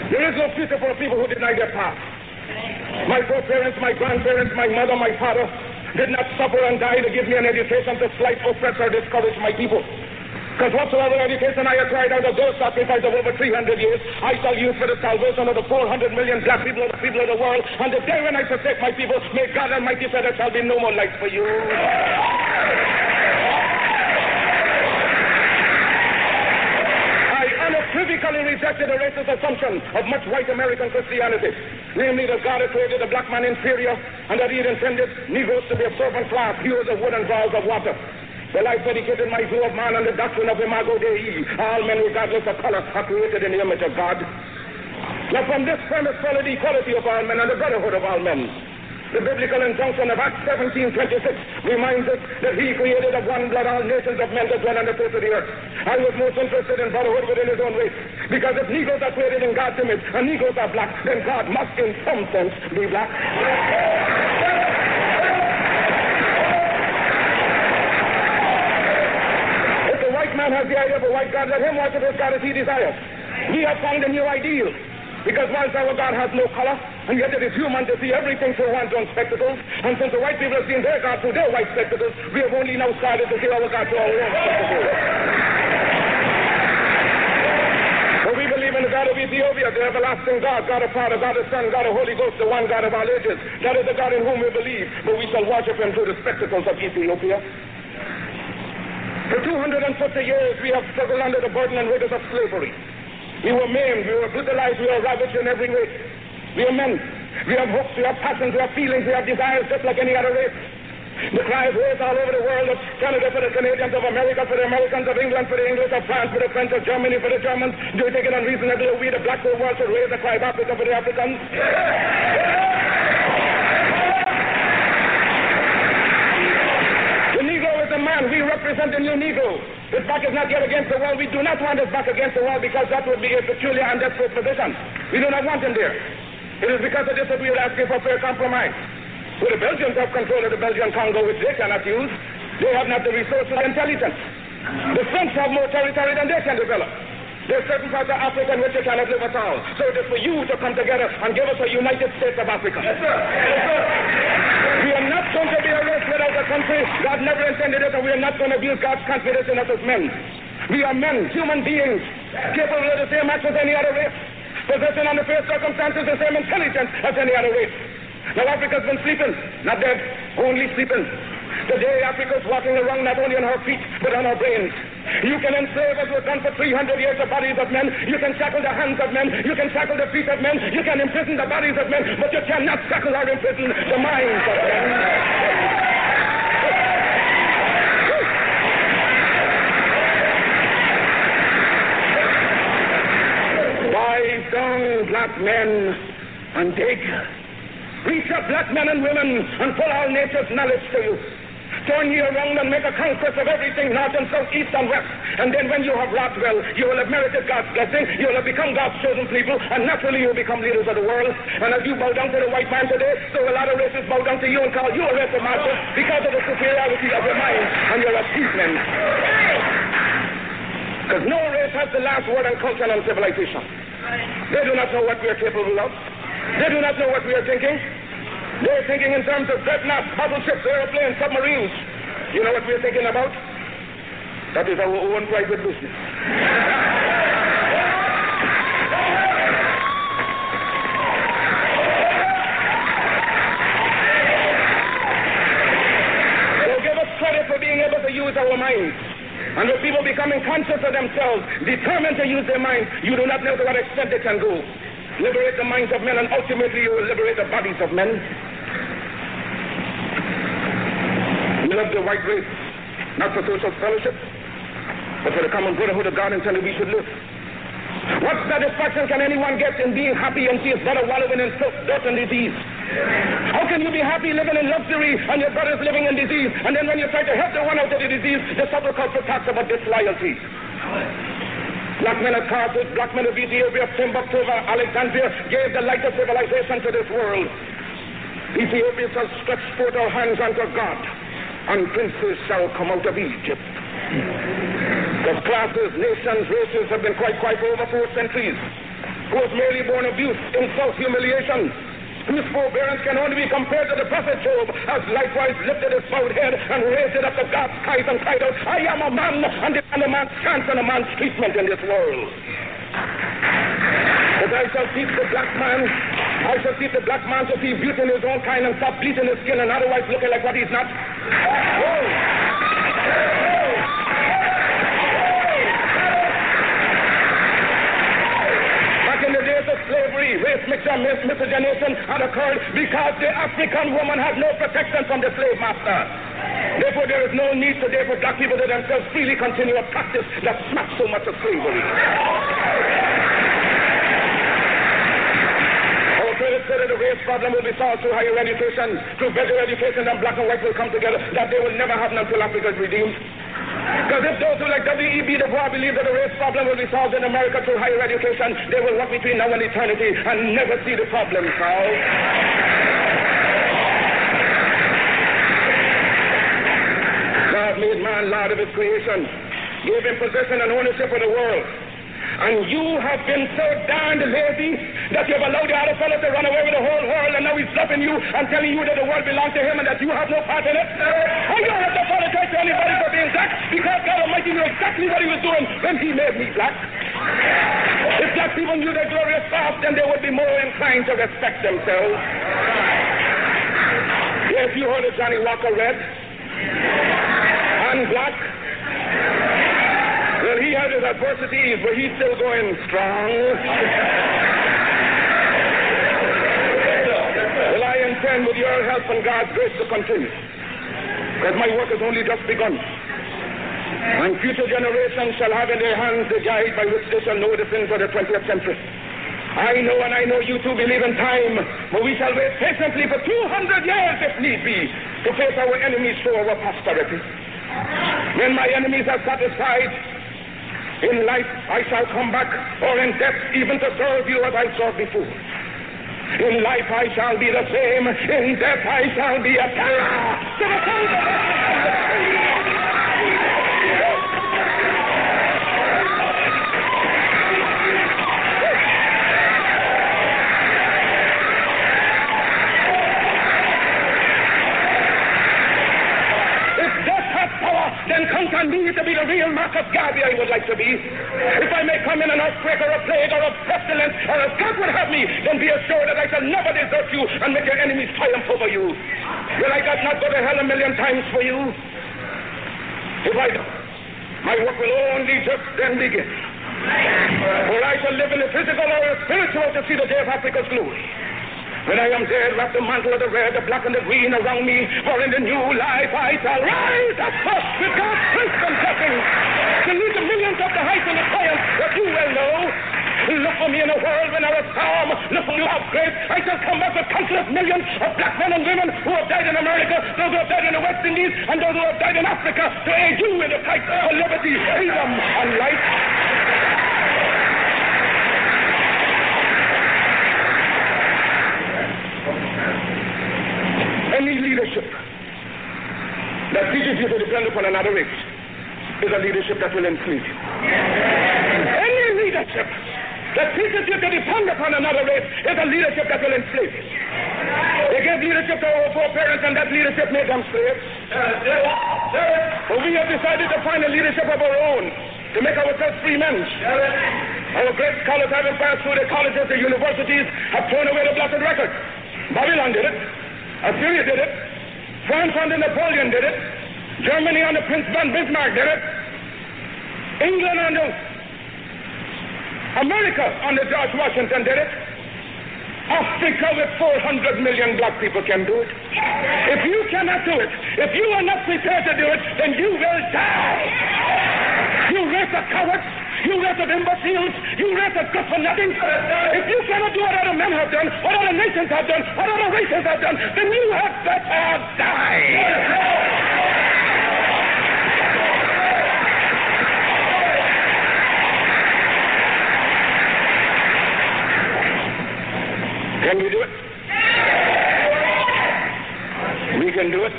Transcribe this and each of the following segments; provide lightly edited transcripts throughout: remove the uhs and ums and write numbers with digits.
There is no future for people who deny their past. My foreparents, my grandparents, my mother, my father did not suffer and die to give me an education to slight, oppress, or discourage my people. Because whatsoever education I acquired out of those sacrifices of over 300 years, I shall use for the salvation of the 400 million black people of the world. And the day when I forsake my people, may God Almighty say there shall be no more light for you. Unequivocally rejected the racist assumption of much white American Christianity, namely that God had created the black man inferior and that he had intended Negroes to be a servant class, hewers of wood and drawers of water. Well, I predicated my view of man on the doctrine of Imago Dei. All men, regardless of color, are created in the image of God. Now, from this premise follow the equality of all men and the brotherhood of all men. The biblical injunction of Acts 17:26 reminds us that he created of one blood all nations of men that dwell on the face of the earth. I was most interested in brotherhood within his own race, because if Negroes are created in God's image and Negroes are black, then God must in some sense be black. Man has the idea of a white God, let him worship his God as he desires. We have found a new ideal, because whilst our God has no color, and yet it is human to see everything through one's own spectacles, and since the white people have seen their God through their white spectacles, we have only now started to see our God through our own spectacles. For we believe in the God of Ethiopia, the everlasting God, God of Father, God of Son, God of Holy Ghost, the one God of all ages. That is the God in whom we believe, but we shall worship him through the spectacles of Ethiopia. For 250 years, we have struggled under the burden and rigors of slavery. We were maimed, we were brutalized, we were ravaged in every way. We are men. We have hopes, we have passions, we have feelings, we have desires just like any other race. The cry is raised all over the world of Canada for the Canadians, of America for the Americans, of England for the English, of France for the French, of Germany for the Germans. Do you think it unreasonable we, the black world, should raise the cry of Africa for the Africans? Man, we represent the new Negro. His back is not yet against the wall. We do not want his back against the wall because that would be a peculiar and desperate position. We do not want him there. It is because of this that we are asking for fair compromise. So the Belgians have control of the Belgian Congo, which they cannot use. They have not the resources and intelligence. The French have more territory than they can develop. There are certain parts of Africa in which they cannot live at all. So it is for you to come together and give us a United States of Africa. Yes, sir. Yes, sir. We are not going to be a race without a country. God never intended it, and we are not going to abuse God's confidence in us as men. We are men, human beings, capable of the same acts as any other race, possessing under fair circumstances the same intelligence as any other race. Now Africa's been sleeping, not dead, only sleeping. Today Africa's walking around not only on her feet, but on her brains. You can enslave, as was done for 300 years, the bodies of men. You can shackle the hands of men. You can shackle the feet of men. You can imprison the bodies of men, but you cannot shackle or imprison the minds of men. Rise down, black men, and dig. Reach up, black men and women, and pull all nature's knowledge to you. Turn ye around and make a conquest of everything, north and south, east and west. And then when you have wrought well, you will have merited God's blessing, you will have become God's chosen people, and naturally you will become leaders of the world. And as you bow down to the white man today, so a lot of races bow down to you and call you a race of masters because of the superiority of your mind and your achievement. Because no race has the last word on culture and civilization. They do not know what we are capable of. They do not know what we are thinking. They're thinking in terms of dreadnoughts, battleships, airplanes, submarines. You know what we're thinking about? That is our own private business. So give us credit for being able to use our minds. And with people becoming conscious of themselves, determined to use their minds, you do not know to what extent they can go. Liberate the minds of men, and ultimately you will liberate the bodies of men. We love the white race, not for social fellowship, but for the common brotherhood of God intended we should live. What satisfaction can anyone get in being happy and see his brother wallowing in filth, dirt, and disease? How can you be happy living in luxury and your brother's living in disease? And then when you try to help the one out of the disease, the subculture talks about disloyalty. Black men of Carthage, black men of Ethiopia, Timbuktu, Alexandria gave the light of civilization to this world. Ethiopia shall stretch forth our hands unto God, and princes shall come out of Egypt. Because classes, nations, races have been quite for over 4 centuries. whose merely born abuse, insult, humiliation, whose forbearance can only be compared to the prophet Job, has likewise lifted his bowed head and raised it up to God's skies and cried out, I am a man, and demand a man's chance and a man's treatment in this world. But I shall teach the black man to see beauty in his own kind and stop bleaching his skin and otherwise looking like what he's not. Back in the days of slavery, race mixture and miscegenation had occurred because the African woman had no protection from the slave master. Therefore, there is no need today for black people to themselves freely continue a practice that smacks so much of slavery. It said that the race problem will be solved through higher education, through better education, and black and white will come together, that they will never happen until Africa is redeemed. Because if those who like W.E.B. Du Bois believe that the race problem will be solved in America through higher education, they will walk between now and eternity and never see the problem solved. God made man Lord of his creation, gave him possession and ownership of the world. And you have been so darned lazy that you have allowed the other fellow to run away with the whole world, and now he's loving you and telling you that the world belongs to him and that you have no part in it. And you don't have to apologize to anybody for being black, because God Almighty knew exactly what he was doing when he made me black. If black people knew their glorious past, then they would be more inclined to respect themselves. Yes, you heard of Johnny Walker Red and black. Well, he had his adversities, but he's still going strong. Well, I intend with your help and God's grace to continue, because my work has only just begun. And future generations shall have in their hands the guide by which they shall know the sins of the 20th century. I know, and I know you too believe in time, but we shall wait patiently for 200 years, if need be, to face our enemies to our posterity. When my enemies are satisfied, in life I shall come back, or in death even to serve you as I served before. In life I shall be the same, in death I shall be a terror to the then count on me to be the real Marcus Garvey I would like to be. If I may come in an earthquake or a plague or a pestilence or as God would have me, then be assured that I shall never desert you and make your enemies triumph over you. Will I not go to hell a million times for you? If I don't, my work will only just then begin. For I shall live in the physical or the spiritual to see the day of Africa's glory. When I am dead, wrap the mantle of the red, the black, and the green around me, for in the new life I shall rise up with God's strength and blessing to lead the millions up the heights and the triumph that you well know. Look for me in a world when I was storm. Look for you have grace. I shall come back with countless millions of black men and women who have died in America, those who have died in the West Indies, and those who have died in Africa to aid you in the fight for liberty, freedom, and life. Any leadership that teaches you to depend upon another race is a leadership that will enslave you. Any leadership that teaches you to depend upon another race is a leadership that will enslave you. They gave leadership to our foreparents, and that leadership made them slaves. But we have decided to find a leadership of our own to make ourselves free men. Our great scholars, having passed through the colleges, the universities, have thrown away the blessed record. Babylon did it. Assyria did it. France under Napoleon did it. Germany under Prince von Bismarck did it. England under America under George Washington did it. Africa with 400 million black people can do it. If you cannot do it, if you are not prepared to do it, then you will die. You race of cowards. You race of imbeciles, you race of good for nothing. If you cannot do what other men have done, what other nations have done, what other races have done, then you had better die. Can we do it? We can do it.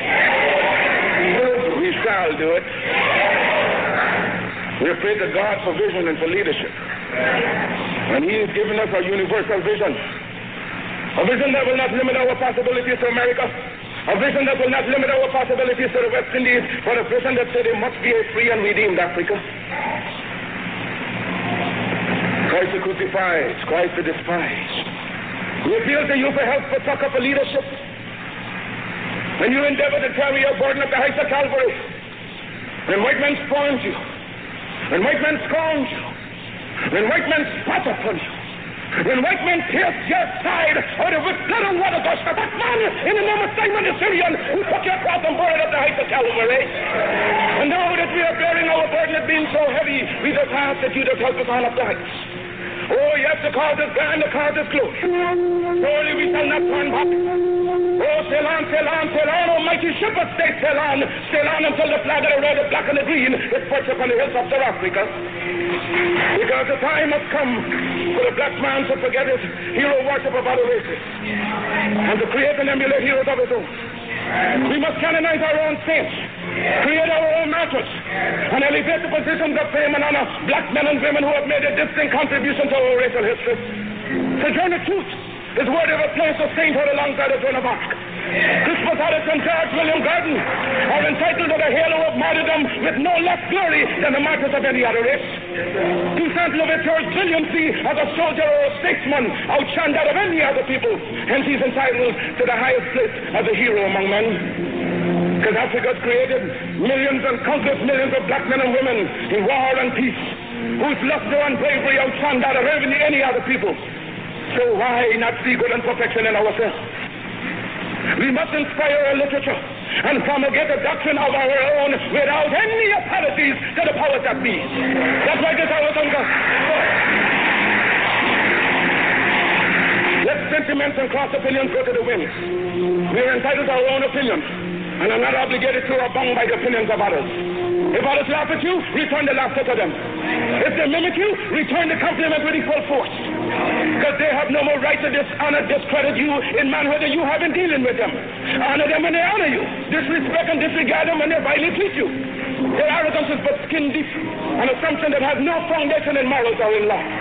We shall do it. We pray to God for vision and for leadership. And he has given us a universal vision. A vision that will not limit our possibilities to America. A vision that will not limit our possibilities to the West Indies, but a vision that said it must be a free and redeemed Africa. Christ the crucified, Christ the despised. We appeal to you for help, for succor, for leadership. When you endeavor to carry your burden up the heights of Calvary, when white men scorned you, when white men scorned you, when white men spat upon you, when white men pierced your side out of which blood and water gushed, that man in the name of Simon the Syrian who took your cross and bore it up the heights of Calvary. And now that we are bearing our burden, it being so heavy, we just ask that you just help us on up the heights. Oh yes, the cause is grand, the cause is close. Surely we shall not turn back. Oh, sail on, sail on, sail on, almighty ship of state, sail on until the flag of the red, the black, and the green is perched upon the hills of South Africa. Because the time has come for the black man to forget his hero worship of other races and to create and emulate heroes of his own. We must canonize our own saints, create our own martyrs, and elevate the positions of fame and honor black men and women who have made a distinct contribution to our racial history. Sojourner Truth is worthy of a place of sainthood alongside of Joan of Arc. Crispus Attucks and George William Gordon are entitled to the halo of martyrdom with no less glory than the martyrs of any other race. Toussaint Louverture's brilliancy as a soldier or a statesman outshone that of any other people, hence he's entitled to the highest place as a hero among men. Because Africa created millions and countless millions of black men and women in war and peace, whose luster and bravery outshone that of any other people. So why not see good and perfection in ourselves? We must inspire our literature and promulgate a doctrine of our own without any apologies to the powers that be. That's why this hour comes up. Let sentiments and cross opinions go to the winds. We are entitled to our own opinions and are not obligated to or bound by the opinions of others. If others laugh at you, return the laughter to them. If they mimic you, return the compliment with equal force. Because they have no more right to dishonor, discredit you in manhood that you have in dealing with them. Honor them when they honor you. Disrespect and disregard them when they vilely treat you. Their arrogance is but skin deep, an assumption that has no foundation in morals or in law.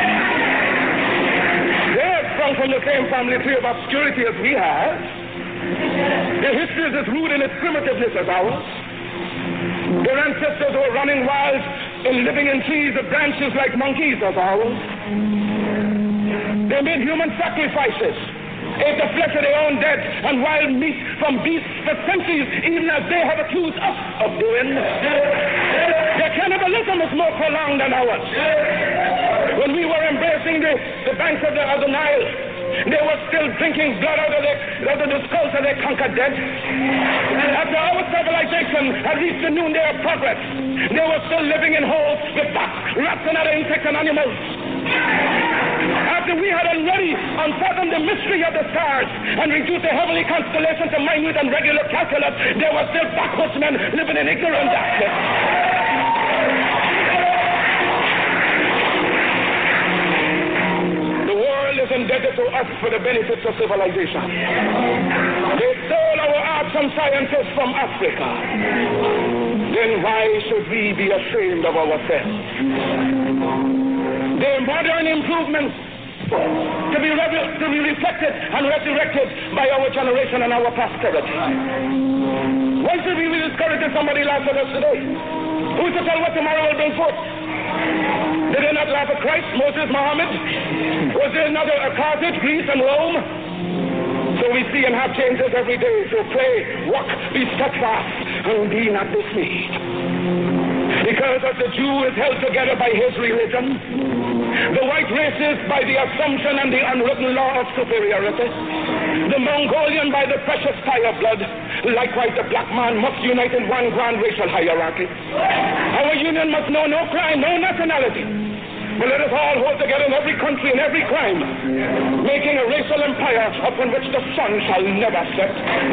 They have sprung from the same family tree of obscurity as we have. Their history is as rude in its primitiveness as ours. Their ancestors were running wild and living in trees of branches like monkeys as ours. They made human sacrifices, ate the flesh of their own dead and wild meat from beasts for centuries, even as they have accused us of doing. Their cannibalism is more prolonged than ours. When we were embracing the banks of the Nile, they were still drinking blood out of the skulls of their conquered dead. After our civilization had reached the noonday of progress, they were still living in holes with bats, rats, and other insects and animals. After we had already unfathomed the mystery of the stars and reduced the heavenly constellations to minute and regular calculus, there were still backwoodsmen living in ignorant darkness. Is indebted to us for the benefits of civilization. They stole our arts and sciences from Africa. Then why should we be ashamed of ourselves? Their modern improvements to be reflected and resurrected by our generation and our posterity. Why should we be discouraged if somebody laughs at us today? Who's to tell what tomorrow will bring forth? Did they not laugh at Christ, Moses, Muhammad? Was there another Carthage, Greece, and Rome? So we see and have changes every day. So pray, walk, be steadfast, and be not dismayed. Because as the Jew is held together by his religion, the white race is by the assumption and the unwritten law of superiority, the Mongolian by the precious tie of blood, likewise the black man must unite in one grand racial hierarchy. Our union must know no crime, no nationality. But let us all hold together in every country and every crime, making a racial empire upon which the sun shall never set.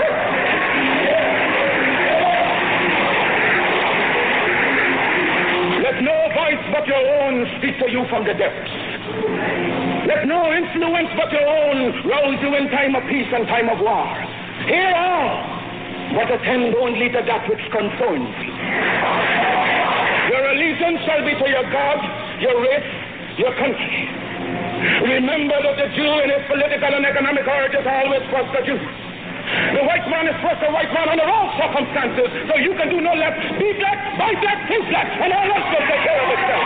Let no voice but your own speak to you from the depths. Let no influence but your own rouse you in time of peace and time of war. Hear all, but attend only to that which concerns you. Your allegiance shall be to your God, your race, your country. Remember that the Jew in his political and economic origins always was the Jew. The white man is first a white man under all circumstances, so you can do no less. Be black, buy black, think black, and all else will take care of itself.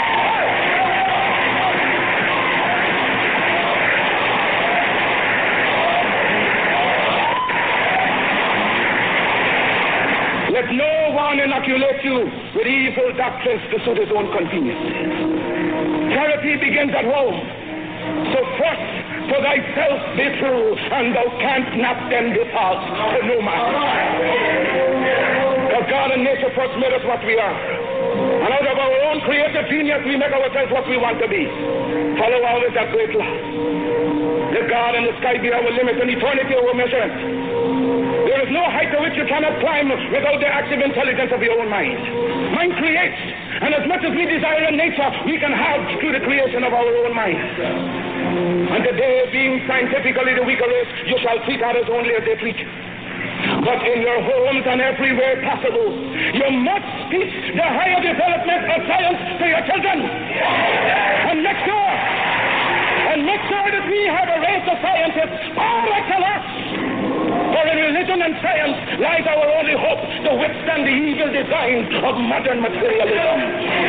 Let no one inoculate you with evil doctrines to suit his own convenience. Charity begins at home. So first, for thyself be true, and thou canst not then be false to no man. Because God and nature first made us what we are. And out of our own creative genius, we make ourselves what we want to be. Follow always that great law. Let God and the sky be our limit, and eternity our measurement. There is no height to which you cannot climb without the active intelligence of your own mind. Mind creates, and as much as we desire in nature, we can have through the creation of our own mind. And today, being scientifically the weaker race, you shall treat others only as they treat you. But in your homes and everywhere possible, you must teach the higher development of science to your children. And make sure that we have a race of scientists par excellence. For in religion and science lies our only hope to withstand the evil designs of modern materialism.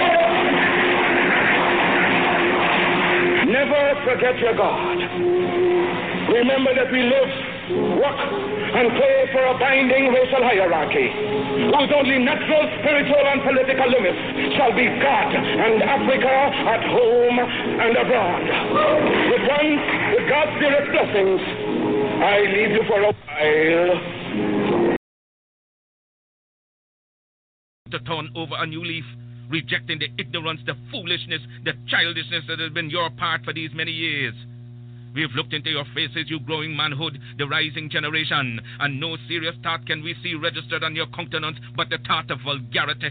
Never forget your God. Remember that we live, work, and play for a binding racial hierarchy, whose only natural, spiritual, and political limits shall be God and Africa at home and abroad. With God's dearest blessings, I leave you for a while. To turn over a new leaf, rejecting the ignorance, the foolishness, the childishness that has been your part for these many years. We have looked into your faces, you growing manhood, the rising generation, and no serious thought can we see registered on your countenance but the thought of vulgarity.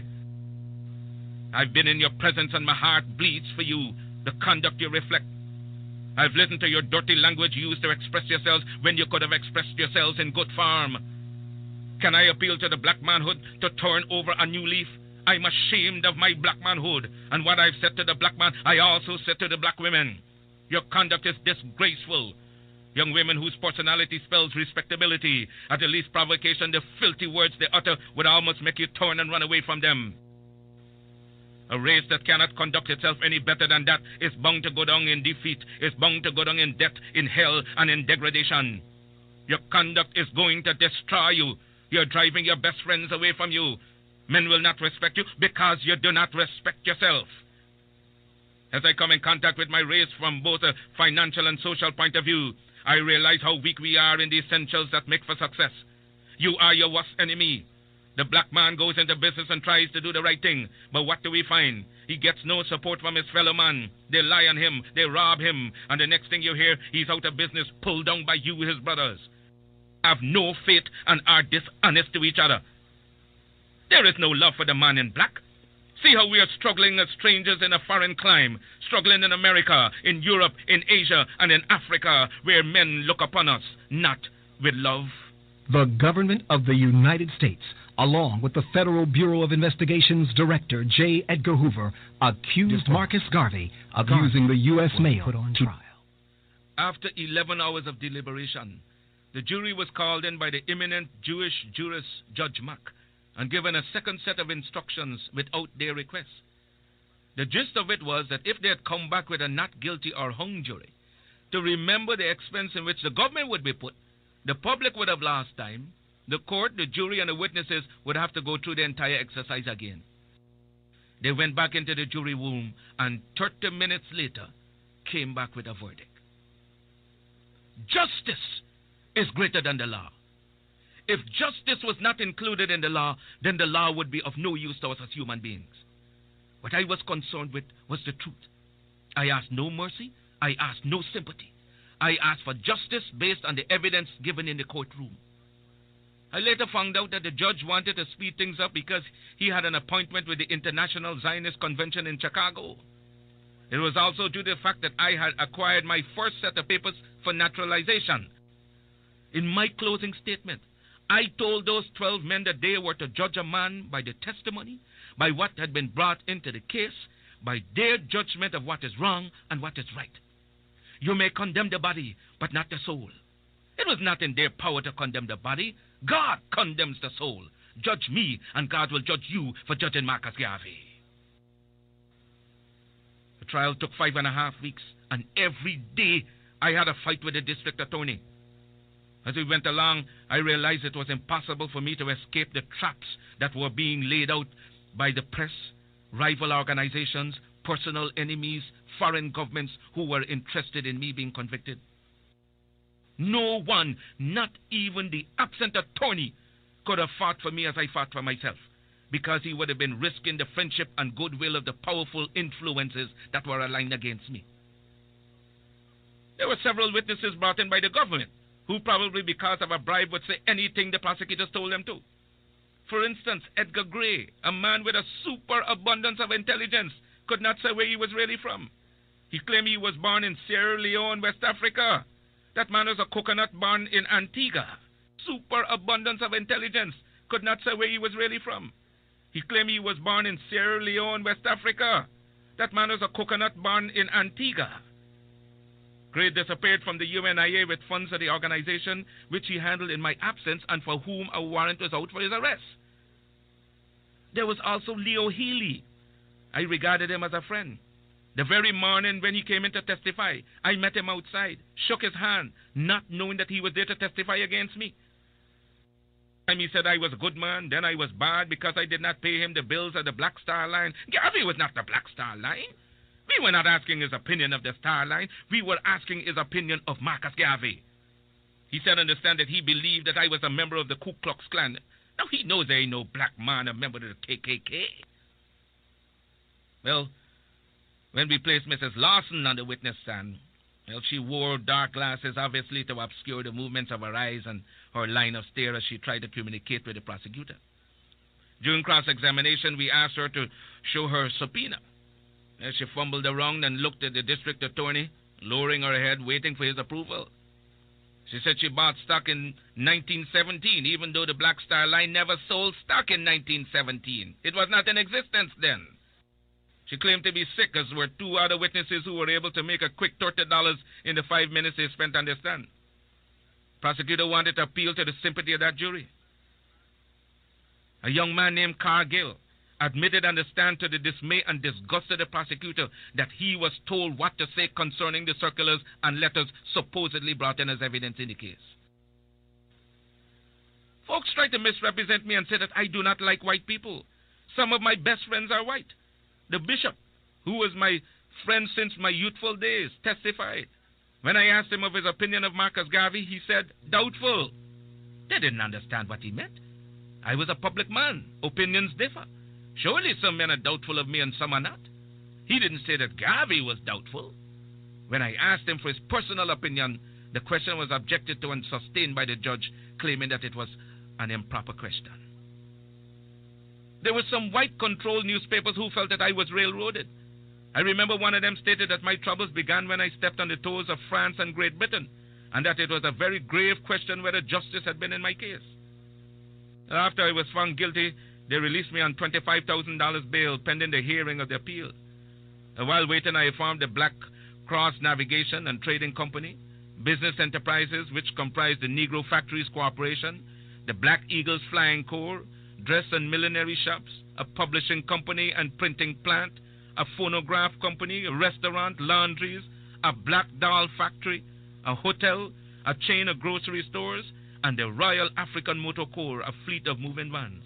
I've been in your presence and my heart bleeds for you, the conduct you reflect. I've listened to your dirty language used to express yourselves when you could have expressed yourselves in good form. Can I appeal to the black manhood to turn over a new leaf? I'm ashamed of my black manhood, and what I've said to the black man, I also said to the black women. Your conduct is disgraceful. Young women whose personality spells respectability, at the least provocation, the filthy words they utter would almost make you turn and run away from them. A race that cannot conduct itself any better than that is bound to go down in defeat, is bound to go down in death, in hell, and in degradation. Your conduct is going to destroy you. You're driving your best friends away from you. Men will not respect you because you do not respect yourself. As I come in contact with my race from both a financial and social point of view, I realize how weak we are in the essentials that make for success. You are your worst enemy. The black man goes into business and tries to do the right thing, but what do we find? He gets no support from his fellow man. They lie on him, they rob him, and the next thing you hear, he's out of business, pulled down by you, his brothers. Have no faith and are dishonest to each other. There is no love for the man in black. See how we are struggling as strangers in a foreign clime, struggling in America, in Europe, in Asia, and in Africa, where men look upon us, not with love. The government of the United States, along with the Federal Bureau of Investigation's Director, J. Edgar Hoover, accused Marcus Garvey of using the U.S. mail put on trial. After 11 hours of deliberation, the jury was called in by the eminent Jewish jurist Judge Mack and given a second set of instructions without their request. The gist of it was that if they had come back with a not guilty or hung jury, to remember the expense in which the government would be put, the public would have lost time, the court, the jury, and the witnesses would have to go through the entire exercise again. They went back into the jury room and 30 minutes later came back with a verdict. Justice is greater than the law. If justice was not included in the law, then the law would be of no use to us as human beings. What I was concerned with was the truth. I asked no mercy. I asked no sympathy. I asked for justice based on the evidence given in the courtroom. I later found out that the judge wanted to speed things up because he had an appointment with the International Zionist Convention in Chicago. It was also due to the fact that I had acquired my first set of papers for naturalization. In my closing statement, I told those 12 men that they were to judge a man by the testimony, by what had been brought into the case, by their judgment of what is wrong and what is right. You may condemn the body, but not the soul. It was not in their power to condemn the body. God condemns the soul. Judge me, and God will judge you for judging Marcus Garvey. The trial took 5.5 weeks, and every day I had a fight with the district attorney. As we went along, I realized it was impossible for me to escape the traps that were being laid out by the press, rival organizations, personal enemies, foreign governments who were interested in me being convicted. No one, not even the absent attorney, could have fought for me as I fought for myself, because he would have been risking the friendship and goodwill of the powerful influences that were aligned against me. There were several witnesses brought in by the government, who probably because of a bribe would say anything the prosecutors told them to. For instance, Edgar Gray, a man with a superabundance of intelligence, could not say where he was really from. He claimed he was born in Sierra Leone, West Africa. That man was a coconut born in Antigua. Superabundance of intelligence, could not say where he was really from. He claimed he was born in Sierra Leone, West Africa. That man was a coconut born in Antigua. Gray disappeared from the UNIA with funds of the organization which he handled in my absence and for whom a warrant was out for his arrest. There was also Leo Healy. I regarded him as a friend. The very morning when he came in to testify, I met him outside, shook his hand, not knowing that he was there to testify against me. He said I was a good man, then I was bad because I did not pay him the bills of the Black Star Line. Garvey was not the Black Star Line. We were not asking his opinion of the Star Line. We were asking his opinion of Marcus Garvey. He said understand that he believed that I was a member of the Ku Klux Klan. Now he knows there ain't no black man a member of the KKK. Well, when we placed Mrs. Lawson on the witness stand, well, she wore dark glasses, obviously to obscure the movements of her eyes and her line of stare as she tried to communicate with the prosecutor. During cross-examination, we asked her to show her subpoena. As she fumbled around and looked at the district attorney, lowering her head, waiting for his approval. She said she bought stock in 1917, even though the Black Star Line never sold stock in 1917. It was not in existence then. She claimed to be sick, as were two other witnesses who were able to make a quick $30 in the 5 minutes they spent on the stand. Prosecutor wanted to appeal to the sympathy of that jury. A young man named Cargill admitted on the stand to the dismay and disgust of the prosecutor that he was told what to say concerning the circulars and letters supposedly brought in as evidence in the case. Folks try to misrepresent me and say that I do not like white people. Some of my best friends are white. The bishop, who was my friend since my youthful days, testified. When I asked him of his opinion of Marcus Garvey, he said, doubtful. They didn't understand what he meant. I was a public man. Opinions differ. Surely some men are doubtful of me and some are not. He didn't say that Garvey was doubtful. When I asked him for his personal opinion, the question was objected to and sustained by the judge, claiming that it was an improper question. There were some white-controlled newspapers who felt that I was railroaded. I remember one of them stated that my troubles began when I stepped on the toes of France and Great Britain, and that it was a very grave question whether justice had been in my case. After I was found guilty, they released me on $25,000 bail pending the hearing of the appeal. While waiting, I formed the Black Cross Navigation and Trading Company, business enterprises which comprised the Negro Factories Corporation, the Black Eagles Flying Corps, dress and millinery shops, a publishing company and printing plant, a phonograph company, a restaurant, laundries, a black doll factory, a hotel, a chain of grocery stores, and the Royal African Motor Corps, a fleet of moving vans.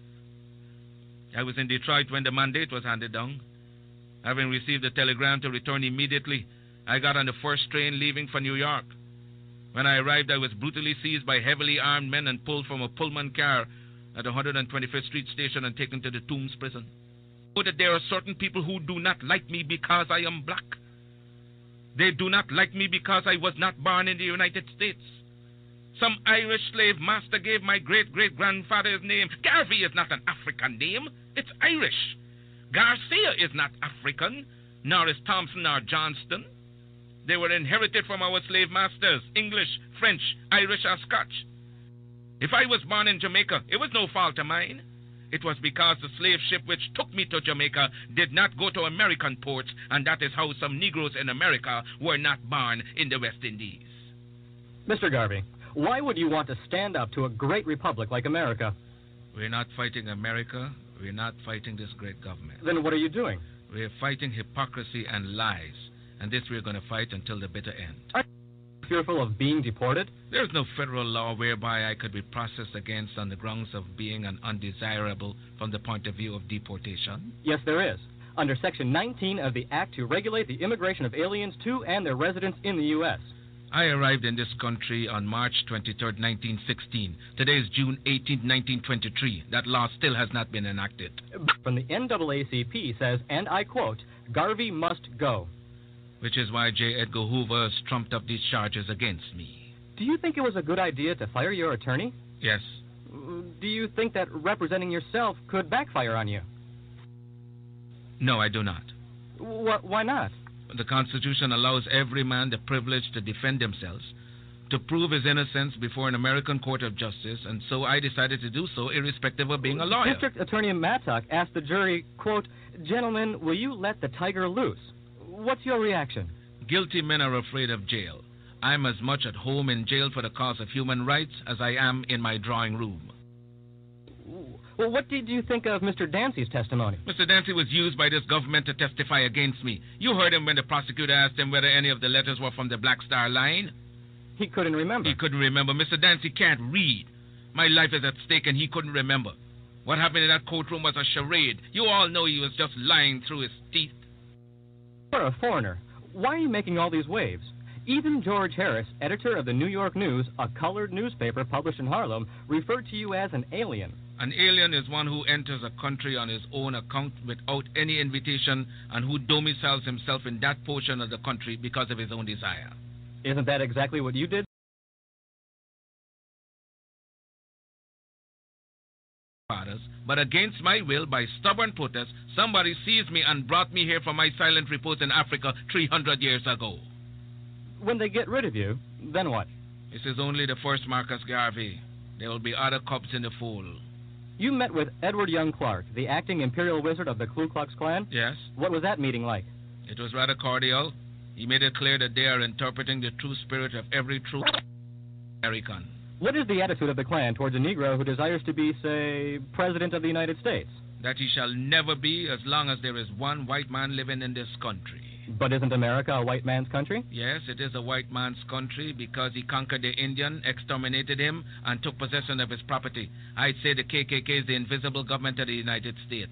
I was in Detroit when the mandate was handed down. Having received a telegram to return immediately, I got on the first train leaving for New York. When I arrived, I was brutally seized by heavily armed men and pulled from a Pullman car at 125th Street Station and taken to the Tombs prison. Know that there are certain people who do not like me because I am black. They do not like me because I was not born in the United States. Some Irish slave master gave my great-great-grandfather his name. Garvey is not an African name. It's Irish. Garcia is not African, nor is Thompson or Johnston. They were inherited from our slave masters, English, French, Irish, or Scotch. If I was born in Jamaica, it was no fault of mine. It was because the slave ship which took me to Jamaica did not go to American ports, and that is how some Negroes in America were not born in the West Indies. Mr. Garvey, why would you want to stand up to a great republic like America? We're not fighting America. We're not fighting this great government. Then what are you doing? We're fighting hypocrisy and lies, and this we're going to fight until the bitter end. Are you fearful of being deported? There's no federal law whereby I could be processed against on the grounds of being an undesirable from the point of view of deportation. Yes, there is. Under Section 19 of the Act to regulate the immigration of aliens to and their residence in the U.S. I arrived in this country on March 23, 1916. Today is June 18, 1923. That law still has not been enacted. From the NAACP says, and I quote, Garvey must go. Which is why J. Edgar Hoover has trumped up these charges against me. Do you think it was a good idea to fire your attorney? Yes. Do you think that representing yourself could backfire on you? No, I do not. Why not? The Constitution allows every man the privilege to defend themselves, to prove his innocence before an American court of justice, and so I decided to do so irrespective of being a lawyer. District Attorney Mattock asked the jury, quote, Gentlemen, will you let the tiger loose? What's your reaction? Guilty men are afraid of jail. I'm as much at home in jail for the cause of human rights as I am in my drawing room. Well, what did you think of Mr. Dancy's testimony? Mr. Dancy was used by this government to testify against me. You heard him when the prosecutor asked him whether any of the letters were from the Black Star Line. He couldn't remember. He couldn't remember. Mr. Dancy can't read. My life is at stake and he couldn't remember. What happened in that courtroom was a charade. You all know he was just lying through his teeth. You're a foreigner. Why are you making all these waves? Even George Harris, editor of the New York News, a colored newspaper published in Harlem, referred to you as an alien. An alien is one who enters a country on his own account without any invitation and who domiciles himself in that portion of the country because of his own desire. Isn't that exactly what you did? But against my will, by stubborn protest, somebody seized me and brought me here for my silent repose in Africa 300 years ago. When they get rid of you, then what? This is only the first Marcus Garvey. There will be other cubs in the fold. You met with Edward Young Clark, the acting imperial wizard of the Ku Klux Klan? Yes. What was that meeting like? It was rather cordial. He made it clear that they are interpreting the true spirit of every true American. What is the attitude of the Klan towards a Negro who desires to be, say, President of the United States? That he shall never be as long as there is one white man living in this country. But isn't America a white man's country? Yes, it is a white man's country because he conquered the Indian, exterminated him, and took possession of his property. I'd say the KKK is the invisible government of the United States.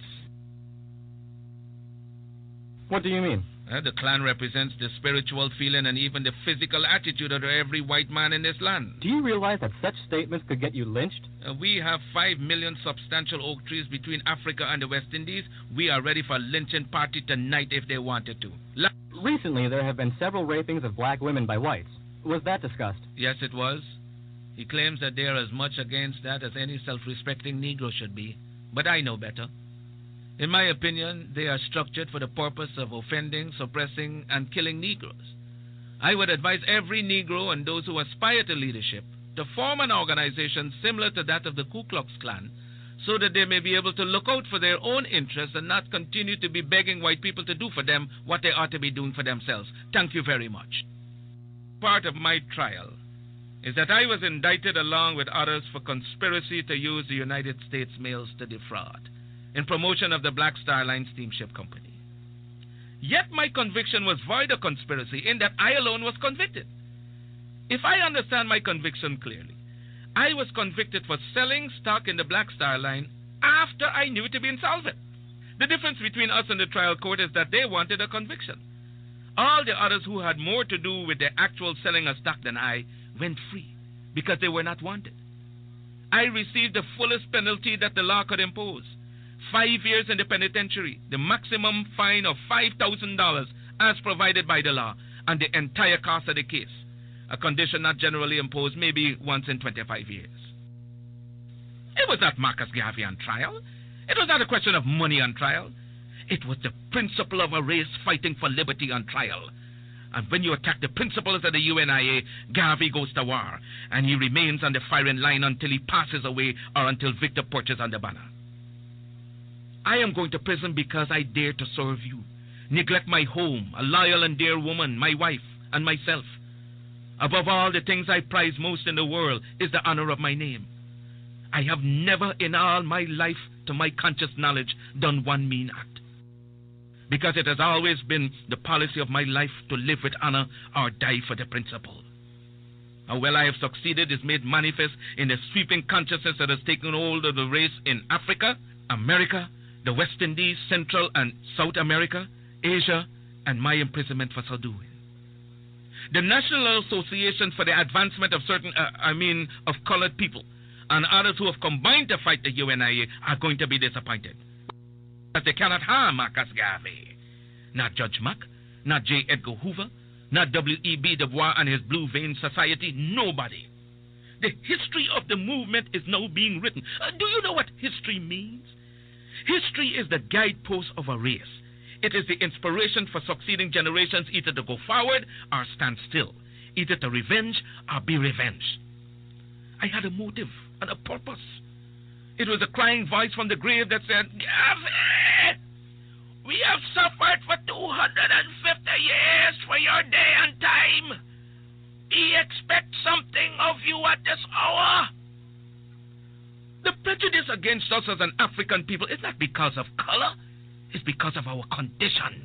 What do you mean? The Klan represents the spiritual feeling and even the physical attitude of every white man in this land. Do you realize that such statements could get you lynched? We have 5 million substantial oak trees between Africa and the West Indies. We are ready for a lynching party tonight if they wanted to. Recently, there have been several rapings of black women by whites. Was that discussed? Yes, it was. He claims that they are as much against that as any self-respecting Negro should be. But I know better. In my opinion, they are structured for the purpose of offending, suppressing, and killing Negroes. I would advise every Negro and those who aspire to leadership to form an organization similar to that of the Ku Klux Klan so that they may be able to look out for their own interests and not continue to be begging white people to do for them what they ought to be doing for themselves. Thank you very much. Part of my trial is that I was indicted along with others for conspiracy to use the United States mails to defraud in promotion of the Black Star Line Steamship Company. Yet my conviction was void of conspiracy in that I alone was convicted. If I understand my conviction clearly, I was convicted for selling stock in the Black Star Line after I knew it to be insolvent. The difference between us and the trial court is that they wanted a conviction. All the others who had more to do with the actual selling of stock than I went free because they were not wanted. I received the fullest penalty that the law could impose. 5 years in the penitentiary, the maximum fine of $5,000 as provided by the law, and the entire cost of the case, a condition not generally imposed maybe once in 25 years. It was not Marcus Garvey on trial. It was not a question of money on trial. It was the principle of a race fighting for liberty on trial. And when you attack the principles of the UNIA, Garvey goes to war, and he remains on the firing line until he passes away or until Victor perches on the banner. I am going to prison because I dare to serve you, neglect my home, a loyal and dear woman, my wife, and myself. Above all, the things I prize most in the world is the honor of my name. I have never in all my life, to my conscious knowledge, done one mean act, because it has always been the policy of my life to live with honor or die for the principle. How well I have succeeded is made manifest in the sweeping consciousness that has taken hold of the race in Africa, America, the West Indies, Central and South America, Asia, and my imprisonment for so doing. The National Association for the Advancement of of colored people and others who have combined to fight the UNIA are going to be disappointed. But they cannot harm Marcus Garvey. Not Judge Mack, not J. Edgar Hoover, not W.E.B. Du Bois and his Blue Vein Society, nobody. The history of the movement is now being written. Do you know what history means? History is the guidepost of a race. It is the inspiration for succeeding generations either to go forward or stand still, either to revenge or be revenged. I had a motive and a purpose. It was a crying voice from the grave that said, Garvey, we have suffered for 250 years for your day and time. We expect something of you at this hour. The prejudice against us as an African people is not because of color. It's because of our condition.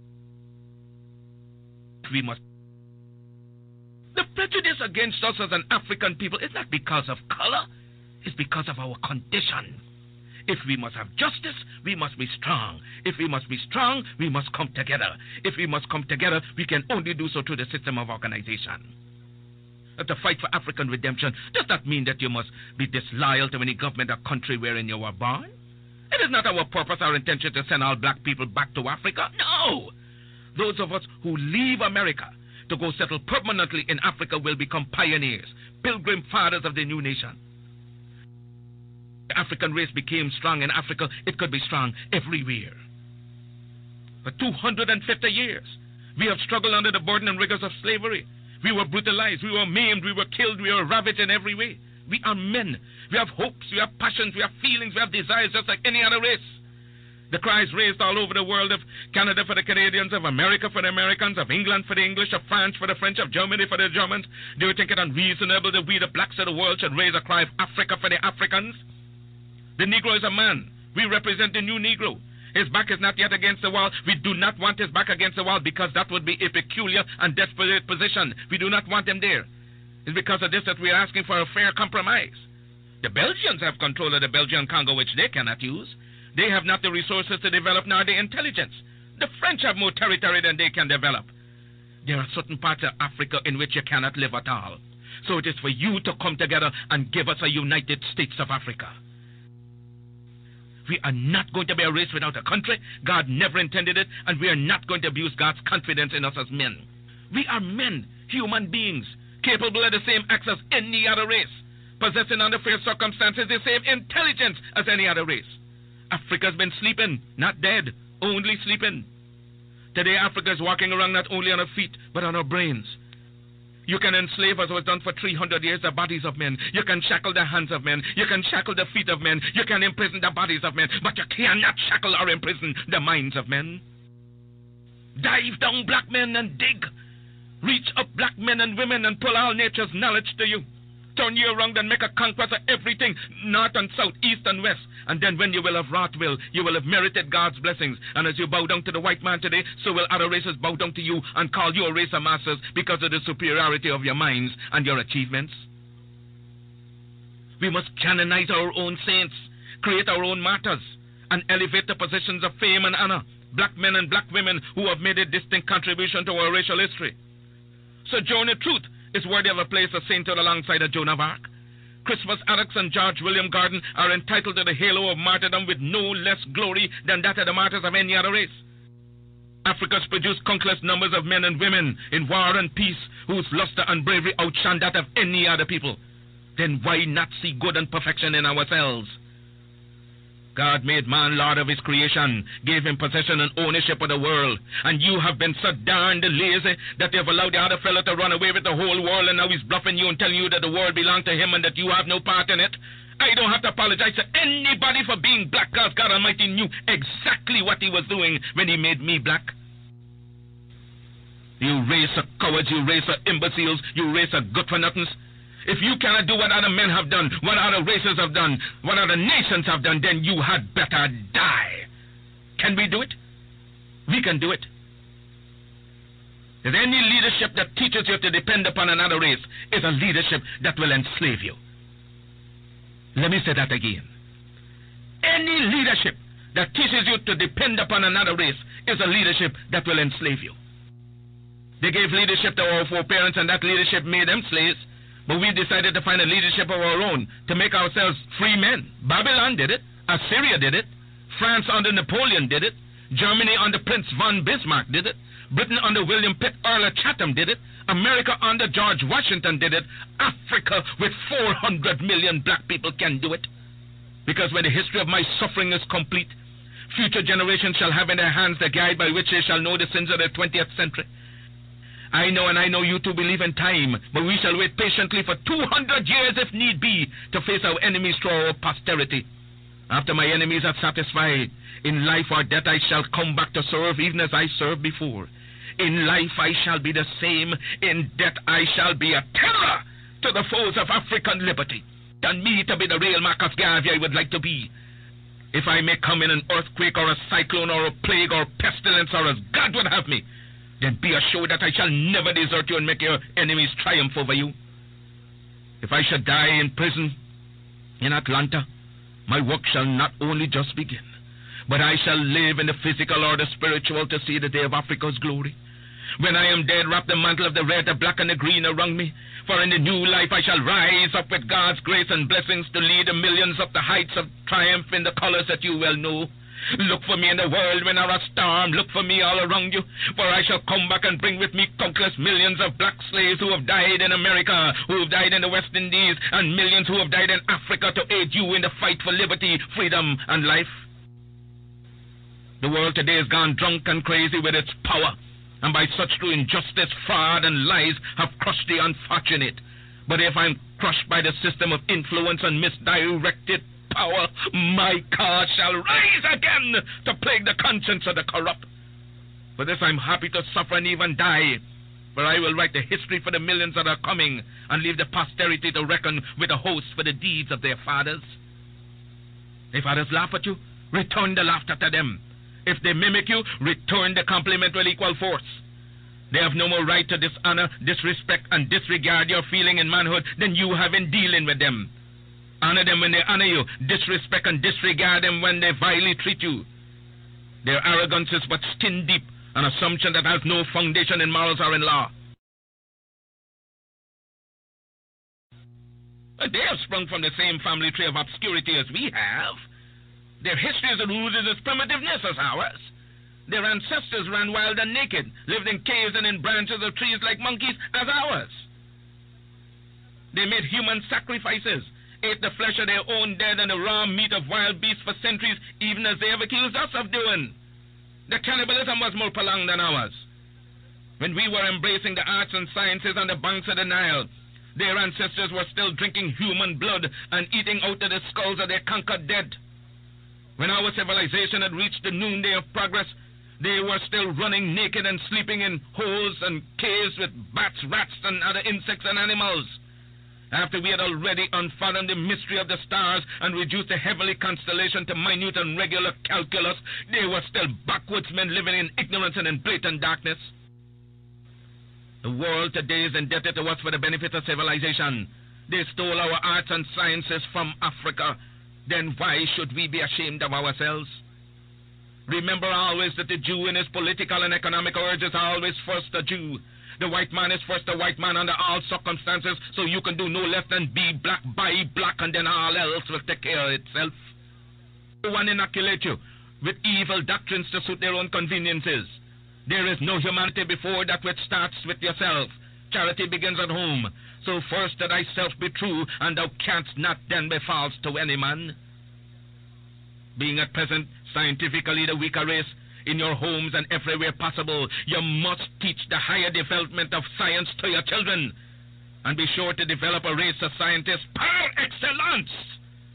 The prejudice against us as an African people is not because of color. It's because of our condition. If we must have justice, we must be strong. If we must be strong, we must come together. If we must come together, we can only do so through the system of organization. To fight for African redemption does not mean that you must be disloyal to any government or country wherein you were born. It is not our purpose or intention to send all black people back to Africa. No! Those of us who leave America to go settle permanently in Africa will become pioneers, pilgrim fathers of the new nation. The African race became strong in Africa. It could be strong everywhere. For 250 years, we have struggled under the burden and rigors of slavery. We were brutalized, we were maimed, we were killed, we were ravaged in every way. We are men. We have hopes, we have passions, we have feelings, we have desires just like any other race. The cries raised all over the world of Canada for the Canadians, of America for the Americans, of England for the English, of France for the French, of Germany for the Germans. Do you think it unreasonable that we, the blacks of the world, should raise a cry of Africa for the Africans? The Negro is a man. We represent the new Negro. His back is not yet against the wall. We do not want his back against the wall because that would be a peculiar and desperate position. We do not want him there. It's because of this that we are asking for a fair compromise. The Belgians have control of the Belgian Congo, which they cannot use. They have not the resources to develop nor the intelligence. The French have more territory than they can develop. There are certain parts of Africa in which you cannot live at all. So it is for you to come together and give us a United States of Africa. We are not going to be a race without a country. God never intended it, and we are not going to abuse God's confidence in us as men. We are men, human beings, capable of the same acts as any other race, possessing under fair circumstances the same intelligence as any other race. Africa's been sleeping, not dead, only sleeping. Today Africa is walking around not only on her feet, but on her brains. You can enslave, as was done for 300 years, the bodies of men. You can shackle the hands of men. You can shackle the feet of men. You can imprison the bodies of men. But you cannot shackle or imprison the minds of men. Dive down, black men, and dig. Reach up, black men and women, and pull all nature's knowledge to you. Turn you around and make a conquest of everything, north and south, east and west. And then when you will have wrought will, you will have merited God's blessings. And as you bow down to the white man today, so will other races bow down to you and call you a race of masters because of the superiority of your minds and your achievements. We must canonize our own saints, create our own martyrs, and elevate the positions of fame and honor, black men and black women who have made a distinct contribution to our racial history. Sojourner Truth is worthy of a place as sainthood alongside of Joan of Arc. Christmas Attucks and George William Gordon are entitled to the halo of martyrdom with no less glory than that of the martyrs of any other race. Africa's produced countless numbers of men and women in war and peace whose luster and bravery outshone that of any other people. Then why not see good and perfection in ourselves? God made man Lord of his creation, gave him possession and ownership of the world. And you have been so darned lazy that you've allowed the other fellow to run away with the whole world, and now he's bluffing you and telling you that the world belongs to him and that you have no part in it. I don't have to apologize to anybody for being black, because God Almighty knew exactly what he was doing when he made me black. You race of cowards, you race of imbeciles, you race of good-for-nothings. If you cannot do what other men have done, what other races have done, what other nations have done, then you had better die. Can we do it? We can do it. If any leadership that teaches you to depend upon another race is a leadership that will enslave you. Let me say that again. Any leadership that teaches you to depend upon another race is a leadership that will enslave you. They gave leadership to our foreparents, and that leadership made them slaves. But we decided to find a leadership of our own to make ourselves free men. Babylon did it. Assyria did it. France under Napoleon did it. Germany under Prince von Bismarck did it. Britain under William Pitt, Earl of Chatham did it. America under George Washington did it. Africa with 400 million black people can do it. Because when the history of my suffering is complete, future generations shall have in their hands the guide by which they shall know the sins of the 20th century. I know, and I know you too believe in time, but we shall wait patiently for 200 years if need be to face our enemies through our posterity. After my enemies are satisfied, in life or death I shall come back to serve even as I served before. In life I shall be the same, in death I shall be a terror to the foes of African liberty. And me to be the real Marcus Garvey I would like to be. If I may come in an earthquake or a cyclone or a plague or pestilence or as God would have me, then be assured that I shall never desert you and make your enemies triumph over you. If I should die in prison in Atlanta, my work shall not only just begin, but I shall live in the physical or the spiritual to see the day of Africa's glory. When I am dead, wrap the mantle of the red, the black, and the green around me. For in the new life I shall rise up with God's grace and blessings to lead the millions up the heights of triumph in the colors that you well know. Look for me in the world when there are storm. Look for me all around you. For I shall come back and bring with me countless millions of black slaves who have died in America, who have died in the West Indies, and millions who have died in Africa to aid you in the fight for liberty, freedom, and life. The world today has gone drunk and crazy with its power, and by such through injustice, fraud, and lies have crushed the unfortunate. But if I'm crushed by the system of influence and misdirected power, my cause shall rise again to plague the conscience of the corrupt. For this I'm happy to suffer and even die, for I will write the history for the millions that are coming and leave the posterity to reckon with the host for the deeds of their fathers. If others laugh at you, return the laughter to them. If they mimic you, return the compliment with equal force. They have no more right to dishonor, disrespect, and disregard your feeling in manhood than you have in dealing with them. Honor them when they honor you. Disrespect and disregard them when they vilely treat you. Their arrogance is but skin deep, an assumption that has no foundation in morals or in law. They have sprung from the same family tree of obscurity as we have. Their history is rooted in its primitiveness as ours. Their ancestors ran wild and naked, lived in caves and in branches of trees like monkeys as ours. They made human sacrifices, ate the flesh of their own dead and the raw meat of wild beasts for centuries, even as they have accused us of doing. Their cannibalism was more prolonged than ours. When we were embracing the arts and sciences on the banks of the Nile, their ancestors were still drinking human blood and eating out of the skulls of their conquered dead. When our civilization had reached the noonday of progress, they were still running naked and sleeping in holes and caves with bats, rats, and other insects and animals. After we had already unfathomed the mystery of the stars and reduced the heavenly constellation to minute and regular calculus, they were still backwoodsmen living in ignorance and in blatant darkness. The world today is indebted to us for the benefit of civilization. They stole our arts and sciences from Africa. Then why should we be ashamed of ourselves? Remember always that the Jew in his political and economic urges are always first a Jew. The white man is first a white man under all circumstances, so you can do no less than be black, buy black, and then all else will take care of itself. No one inoculate you with evil doctrines to suit their own conveniences. There is no humanity before that which starts with yourself. Charity begins at home. So first to thyself be true, and thou canst not then be false to any man. Being at present scientifically the weaker race, in your homes and everywhere possible, you must teach the higher development of science to your children. And be sure to develop a race of scientists par excellence.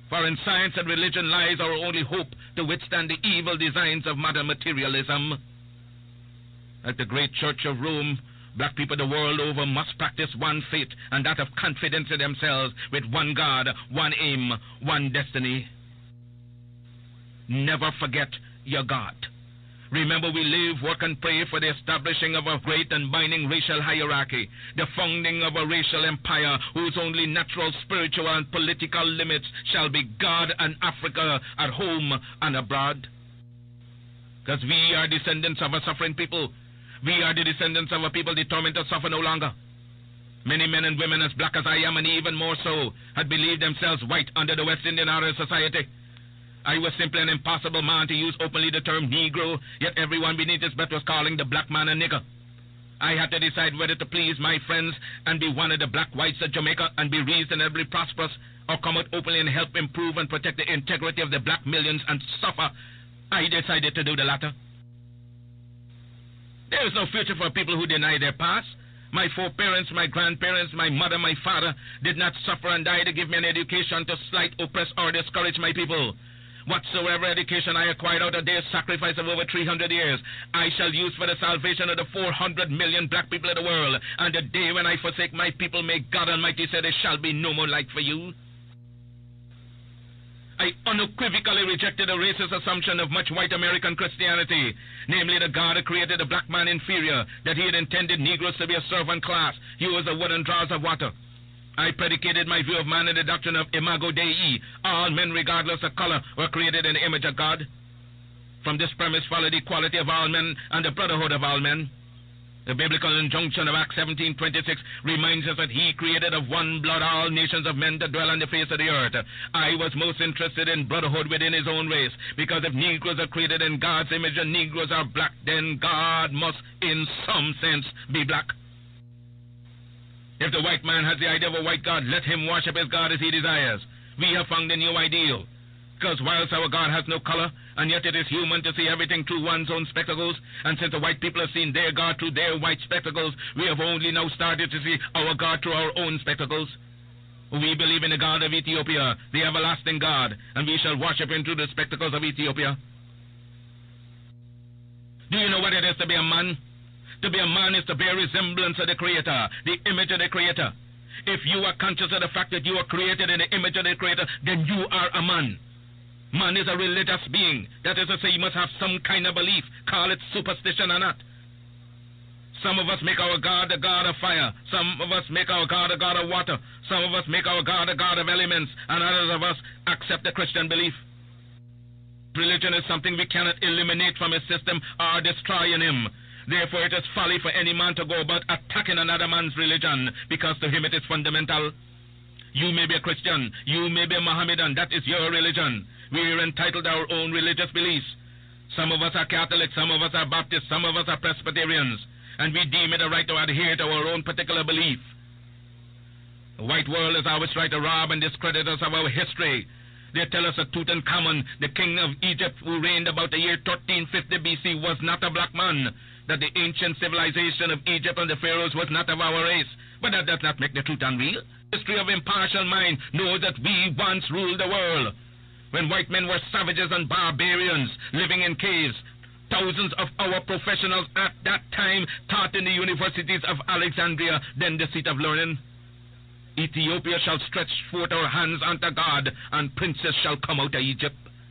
For in science and religion lies our only hope to withstand the evil designs of modern materialism. At the great Church of Rome, black people the world over must practice one faith, and that of confidence in themselves, with one God, one aim, one destiny. Never forget your God. Remember, we live, work, and pray for the establishing of a great and binding racial hierarchy, the founding of a racial empire whose only natural, spiritual, and political limits shall be God and Africa at home and abroad. Because we are descendants of a suffering people. We are the descendants of a people determined to suffer no longer. Many men and women as black as I am, and even more so, had believed themselves white under the West Indian Order Society. I was simply an impossible man to use openly the term Negro, yet everyone beneath his breath was calling the black man a nigger. I had to decide whether to please my friends and be one of the black whites of Jamaica and be reasonably prosperous, or come out openly and help improve and protect the integrity of the black millions and suffer. I decided to do the latter. There is no future for people who deny their past. My foreparents, my grandparents, my mother, my father did not suffer and die to give me an education to slight, oppress, or discourage my people. Whatsoever education I acquired out of their sacrifice of over 300 years, I shall use for the salvation of the 400 million black people of the world. And the day when I forsake my people, may God Almighty say there shall be no more light for you. I unequivocally rejected the racist assumption of much white American Christianity, namely that God had created the black man inferior, that he had intended Negroes to be a servant class, used as wooden drawers of water. I predicated my view of man in the doctrine of Imago Dei. All men, regardless of color, were created in the image of God. From this premise followed the equality of all men and the brotherhood of all men. The biblical injunction of Acts 17:26 reminds us that he created of one blood all nations of men to dwell on the face of the earth. I was most interested in brotherhood within his own race, because if Negroes are created in God's image and Negroes are black, then God must, in some sense, be black. If the white man has the idea of a white God, let him worship his God as he desires. We have found a new ideal. Because whilst our God has no color, and yet it is human to see everything through one's own spectacles, and since the white people have seen their God through their white spectacles, we have only now started to see our God through our own spectacles. We believe in the God of Ethiopia, the everlasting God, and we shall worship him through the spectacles of Ethiopia. Do you know what it is to be a man? To be a man is to bear resemblance of the Creator, the image of the Creator. If you are conscious of the fact that you are created in the image of the Creator, then you are a man. Man is a religious being. That is to say, you must have some kind of belief, call it superstition or not. Some of us make our God a God of fire. Some of us make our God a God of water. Some of us make our God a God of elements. And others of us accept the Christian belief. Religion is something we cannot eliminate from his system or destroy in him. Therefore, it is folly for any man to go about attacking another man's religion, because to him it is fundamental. You may be a Christian, you may be a Mohammedan, that is your religion. We are entitled to our own religious beliefs. Some of us are Catholics, some of us are Baptists, some of us are Presbyterians, and we deem it a right to adhere to our own particular belief. The white world has always tried to rob and discredit us of our history. They tell us that Tutankhamun, the king of Egypt who reigned about the year 1350 BC, was not a black man, that the ancient civilization of Egypt and the pharaohs was not of our race. But that does not make the truth unreal. History of impartial mind knows that we once ruled the world, when white men were savages and barbarians living in caves. Thousands of our professionals at that time taught in the universities of Alexandria, then the seat of learning. Ethiopia shall stretch forth our hands unto God, and princes shall come out of Egypt.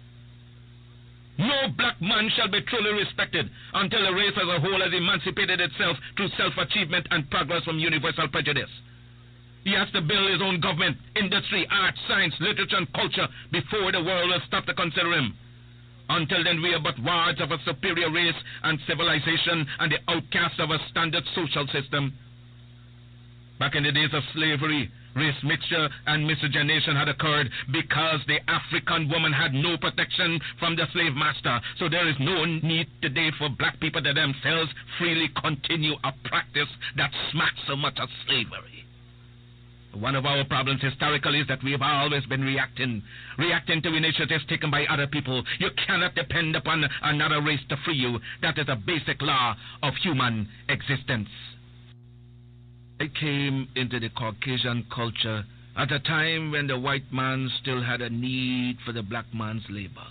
No black man shall be truly respected until the race as a whole has emancipated itself through self-achievement and progress from universal prejudice. He has to build his own government, industry, art, science, literature, and culture before the world will stop to consider him. Until then, we are but wards of a superior race and civilization and the outcasts of a standard social system. Back in the days of slavery, race mixture and miscegenation had occurred because the African woman had no protection from the slave master. So there is no need today for black people to themselves freely continue a practice that smacks so much of slavery. One of our problems historically is that we have always been reacting to initiatives taken by other people. You cannot depend upon another race to free you. That is a basic law of human existence. I came into the Caucasian culture at a time when the white man still had a need for the black man's labor.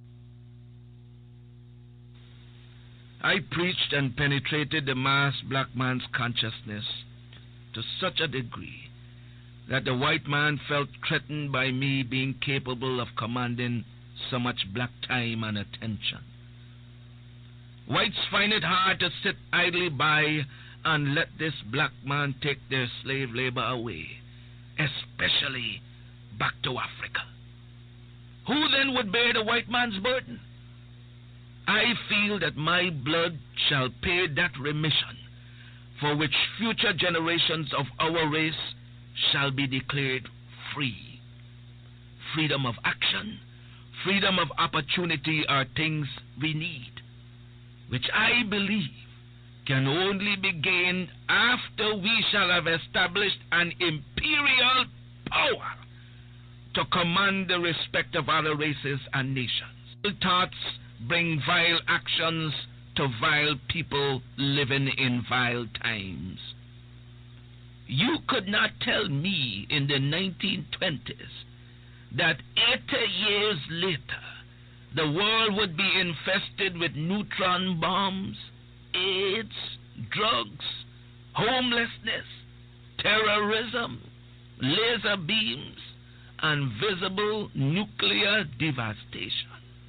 I preached and penetrated the mass black man's consciousness to such a degree that the white man felt threatened by me being capable of commanding so much black time and attention. Whites find it hard to sit idly by and let this black man take their slave labor away, especially back to Africa. Who then would bear the white man's burden? I feel that my blood shall pay that remission for which future generations of our race shall be declared free. Freedom of action, freedom of opportunity are things we need, which I believe can only be gained after we shall have established an imperial power to command the respect of other races and nations. Thoughts bring vile actions to vile people living in vile times. You could not tell me in the 1920s that 80 years later the world would be infested with neutron bombs, AIDS, drugs, homelessness, terrorism, laser beams, and visible nuclear devastation.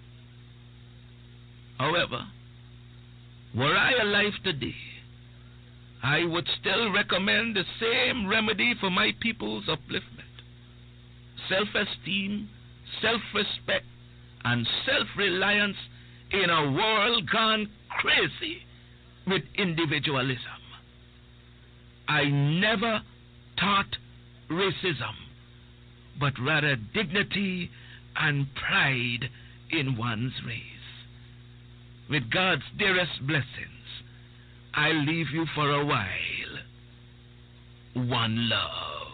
However, were I alive today, I would still recommend the same remedy for my people's upliftment. Self-esteem, self-respect, and self-reliance in a world gone crazy with individualism. I never taught racism, but rather dignity and pride in one's race. With God's dearest blessings, I leave you for a while. One love.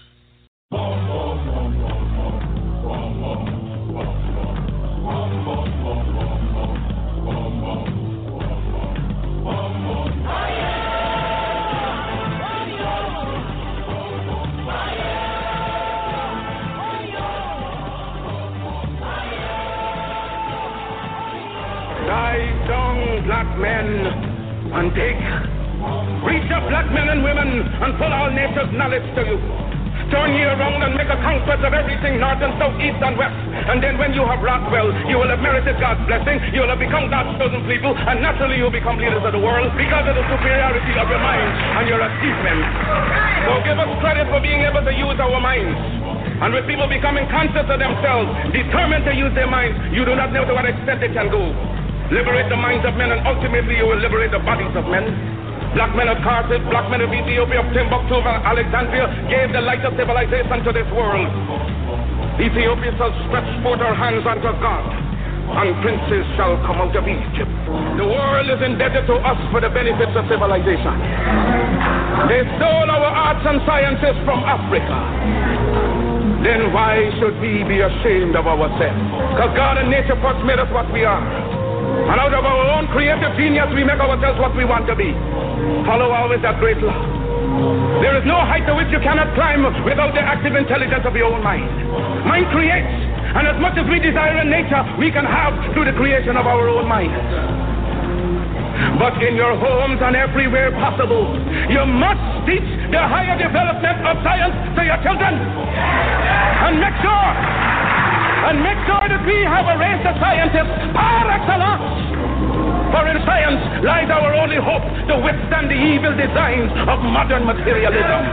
Lie down, black men, and take. Reach up, black men and women, and pull all nature's knowledge to you. Turn ye around and make a conquest of everything north and south, east and west. And then when you have wrought well, you will have merited God's blessing, you will have become God's chosen people, and naturally you will become leaders of the world because of the superiority of your mind and your achievements. So give us credit for being able to use our minds. And with people becoming conscious of themselves, determined to use their minds, you do not know to what extent they can go. Liberate the minds of men, and ultimately you will liberate the bodies of men. Black men of Carthage, black men of Ethiopia, of Timbuktu, of Alexandria gave the light of civilization to this world. Ethiopia shall stretch forth her hands unto God, and princes shall come out of Egypt. The world is indebted to us for the benefits of civilization. They stole our arts and sciences from Africa. Then why should we be ashamed of ourselves? Because God and nature first made us what we are. And out of our own creative genius, we make ourselves what we want to be. Follow always that great law. There is no height to which you cannot climb without the active intelligence of your own mind. Mind creates, and as much as we desire in nature, we can have through the creation of our own mind. But in your homes and everywhere possible, you must teach the higher development of science to your children. And make sure that we have a race of scientists par excellence. For in science lies our only hope to withstand the evil designs of modern materialism.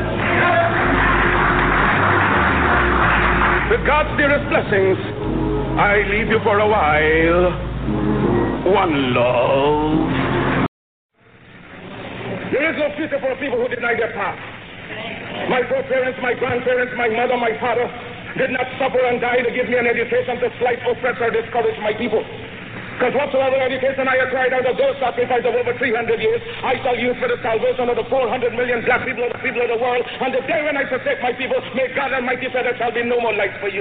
With God's dearest blessings, I leave you for a while. One love. There is no future for people who deny their past. My foreparents, my grandparents, my mother, my father did not suffer and die to give me an education to slight, oppress, or discourage my people. Because whatsoever education I acquired out of those sacrifices of over 300 years, I shall use for the salvation of the 400 million black people of the world. And the day when I forsake my people, may God Almighty say there shall be no more light for you.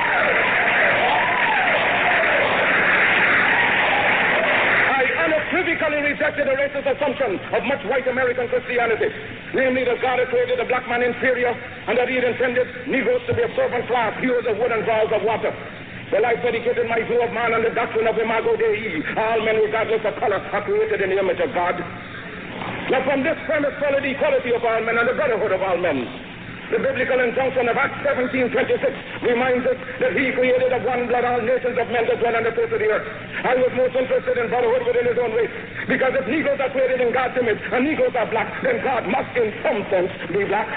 I unequivocally radically rejected the racist assumption of much white American Christianity, namely that God had created the black man inferior and that he had intended Negroes to be a servant class, hewers of wood and drawers of water. Well, I predicated my view of man on the doctrine of Imago Dei. All men, regardless of color, are created in the image of God. Now, from this premise followed the equality of all men and the brotherhood of all men. The biblical injunction of Acts 17:26 reminds us that he created of one blood all nations of men to dwell on the face of the earth. I was most interested in brotherhood within his own race, because if Negroes are created in God's image and Negroes are black, then God must in some sense be black.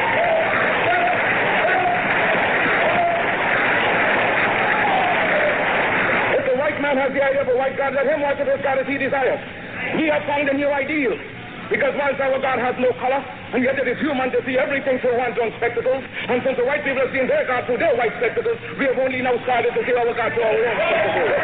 If the white man has the idea of a white God, let him worship his God as he desires. We have found a new ideal. Because whilst our God has no color, and yet it is human to see everything through one's own spectacles, and since the white people have seen their God through their white spectacles, we have only now started to see our God through our own spectacles.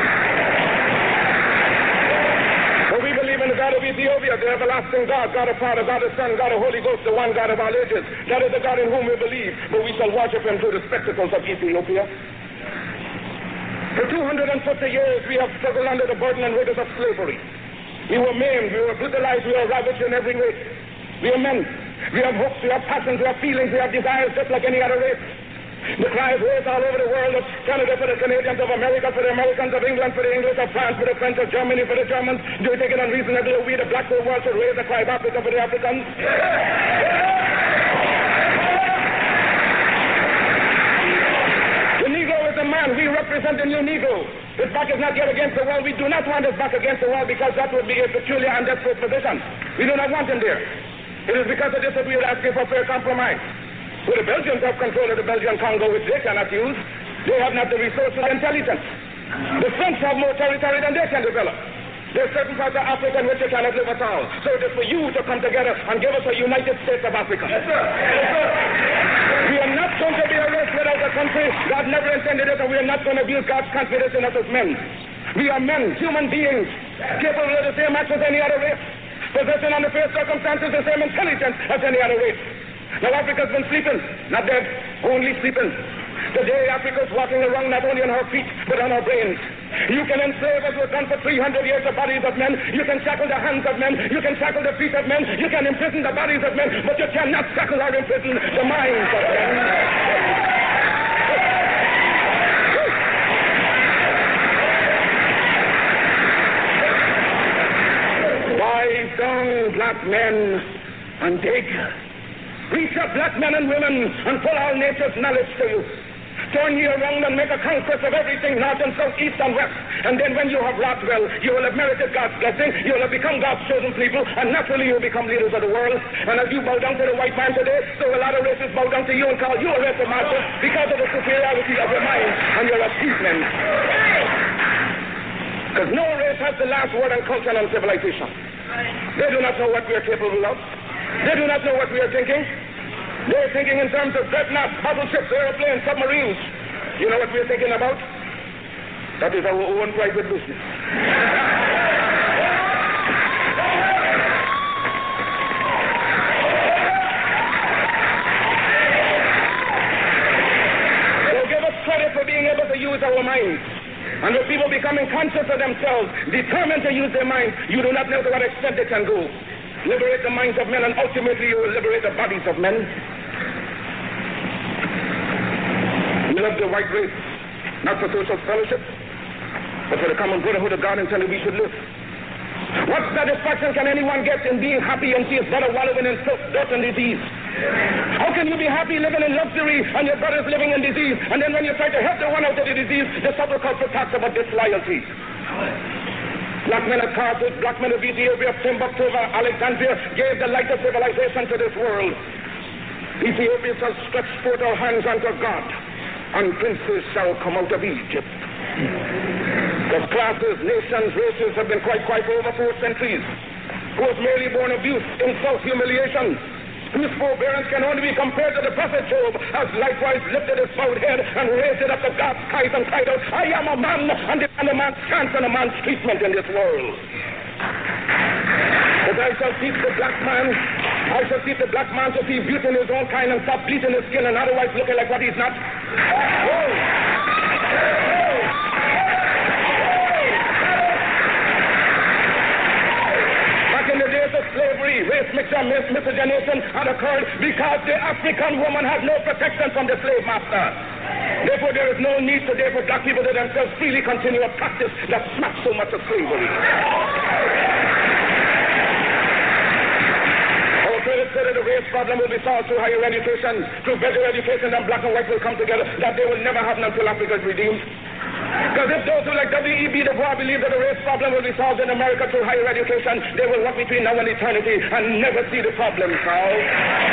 For we believe in the God of Ethiopia, the everlasting God, God of Father, God of Son, God of Holy Ghost, the one God of all ages. That is the God in whom we believe, but we shall worship him through the spectacles of Ethiopia. For 250 years, we have struggled under the burden and rigors of slavery. We were maimed, we were brutalized, we were ravaged in every way. We are men. We have hopes, we have passions, we have feelings, we have desires just like any other race. The cry is raised all over the world of Canada for the Canadians, of America for the Americans, of England for the English, of France for the French, of Germany for the Germans. Do you think it unreasonable that we, the black world, should raise the cry of Africa for the Africans? The Negro is a man. We represent the new Negro. His back is not yet against the wall. We do not want his back against the wall because that would be a peculiar and desperate position. We do not want him there. It is because of this that we are asking for fair compromise. So the Belgians have control of the Belgian Congo, which they cannot use. They have not the resources or intelligence. The French have more territory than they can develop. There are certain parts of Africa in which they cannot live at all. So it is for you to come together and give us a United States of Africa. Yes, sir. Yes, sir. We are not going to be a race without a country. God never intended it, and we are not going to abuse God's confidence in us as men. We are men, human beings, capable of the same acts as any other race, possessing under fair circumstances the same intelligence as any other race. Now Africa's been sleeping, not dead, only sleeping. Today Africa's walking around not only on her feet, but on her brains. You can enslave as we've done for 300 years the bodies of men. You can shackle the hands of men. You can shackle the feet of men. You can imprison the bodies of men, but you cannot shackle or imprison the minds of men. Rise down, black men, and dig. Reach up, black men and women, and pull all nature's knowledge to you. Turn ye around and make a conquest of everything, north and south, east and west. And then when you have wrought well, you will have merited God's blessing, you will have become God's chosen people, and naturally you will become leaders of the world. And as you bow down to the white man today, so a lot of races bow down to you and call you a race of masters because of the superiority of your mind and your achievements. Because no race has the last word on culture and on civilization. They do not know what we are capable of. They do not know what we are thinking. They're thinking in terms of dreadnoughts, battleships, airplanes, submarines. You know what we're thinking about? That is our own private business. So give us credit for being able to use our minds. And with people becoming conscious of themselves, determined to use their minds, you do not know to what extent they can go. Liberate the minds of men, and ultimately you will liberate the bodies of men. We love the white race, not for social fellowship, but for the common brotherhood of God, and tell you we should live. What satisfaction can anyone get in being happy and see his brother wallowing in filth, dirt, and disease? How can you be happy living in luxury and your brother's living in disease, and then when you try to help the one out of the disease, the subculture talks about disloyalty? Black men of Carthage, black men of Ethiopia, Timbuktu, Alexandria gave the light of civilization to this world. Ethiopia shall stretch forth our hands unto God, and princes shall come out of Egypt. The classes, nations, races have been quite for over 4 centuries, whose merely born abuse, insult, humiliation, whose forbearance can only be compared to the prophet Job, has likewise lifted his bowed head and raised it up to God's skies and cried out, I am a man, and demand a man's chance and a man's treatment in this world. But I shall teach the black man to see beauty in his own kind and stop bleaching his skin and otherwise looking like what he's not. race miscegenation had occurred because the African woman had no protection from the slave master. Therefore, there is no need today for black people to themselves freely continue a practice that smacks so much of slavery. The race problem will be solved through higher education, through better education, and black and white will come together. That day will never happen until Africa is redeemed. Because if those who like W.E.B. Du Bois believe that the race problem will be solved in America through higher education, they will walk between now and eternity and never see the problem solved.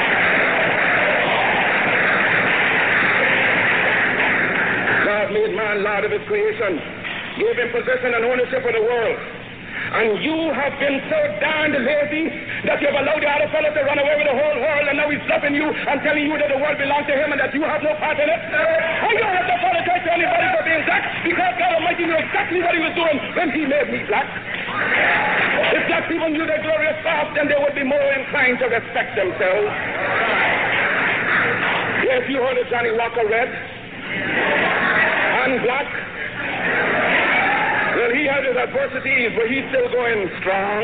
God made man Lord of his creation, gave him possession and ownership of the world. And you have been so darned lazy that you have allowed the other fellow to run away with the whole world, and now he's stopping you and telling you that the world belongs to him and that you have no part in it. I don't have to apologize to anybody for being black, because God Almighty knew exactly what he was doing when he made me black. If black people knew their glorious past, then they would be more inclined to respect themselves. Yes, you heard of Johnny Walker Red and black. Well, he had his adversities, but he's still going strong.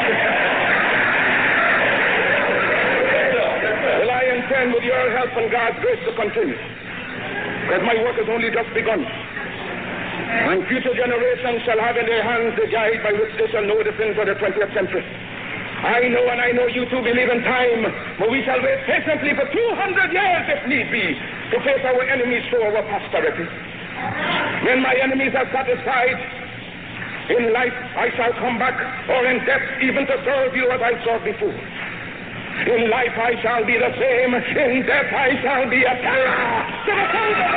Well, I intend with your help and God's grace to continue, because my work has only just begun. And future generations shall have in their hands the guide by which they shall know the sins of the 20th century. I know, and I know you too believe in time, but we shall wait patiently for 200 years if need be to face our enemies through our posterity. When my enemies are satisfied, in life I shall come back, or in death even to serve you as I served before. In life I shall be the same, in death I shall be a terror to the sons of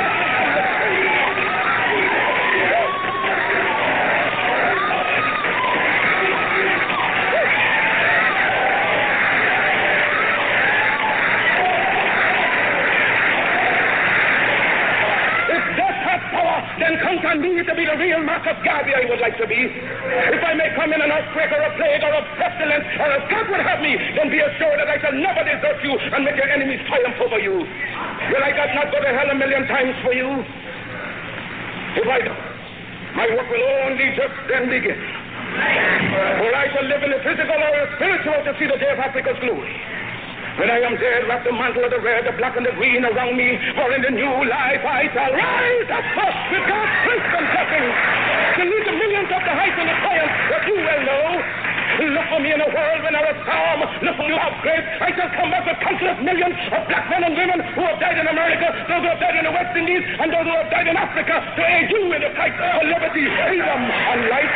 then count on me to be the real Marcus Garvey I would like to be. If I may come in an earthquake or a plague or a pestilence or as God would have me, then be assured that I shall never desert you and make your enemies triumph over you. Will I not go to hell 1,000,000 times for you? If I don't, my work will only just then begin. For I shall live in the physical or the spiritual to see the day of Africa's glory. When I am dead, wrap the mantle of the red, the black, and the green around me, for in the new life I shall rise up with God's strength and blessing to lead the millions up the heights and the triumph that you well know. Look for me in a world when I was calm. Look for you out great. I shall come back with countless millions of black men and women who have died in America, those who have died in the West Indies, and those who have died in Africa to aid you in the fight for liberty, freedom, and life.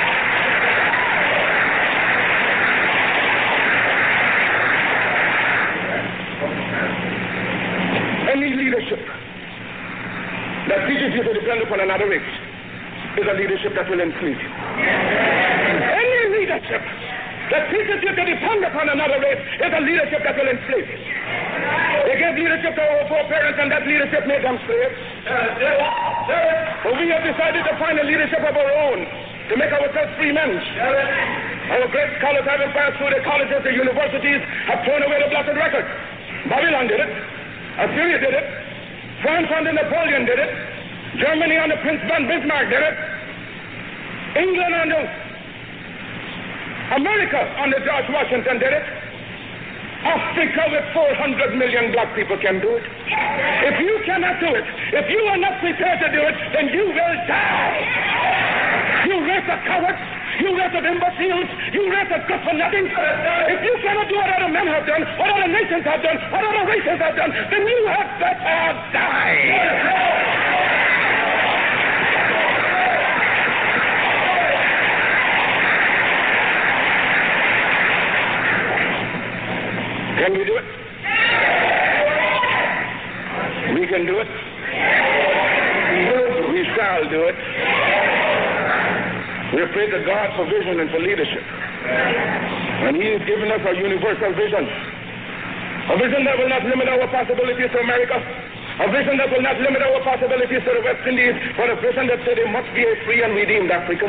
Any leadership that teaches you to depend upon another race is a leadership that will enslave you. Any leadership that teaches you to depend upon another race is a leadership that will enslave you. They gave leadership to our foreparents, and that leadership made them slaves. But we have decided to find a leadership of our own to make ourselves free men. Our great scholars, having passed through the colleges, the universities, have thrown away the blessed record. Babylon did it. Assyria did it. France under Napoleon did it. Germany under Prince von Bismarck did it. England under America under George Washington did it. Africa with 400 million black people can do it. If you cannot do it, if you are not prepared to do it, then you will die. You race of cowards. You race of imbeciles. You race of good for nothing. If you cannot do what other men have done, what other nations have done, what other races have done, then you have better die. Can we do it? We can do it. We shall do it. We pray to God for vision and for leadership. And He has given us a universal vision. A vision that will not limit our possibilities to America. A vision that will not limit our possibilities to the West Indies. But a vision that said there must be a free and redeemed Africa.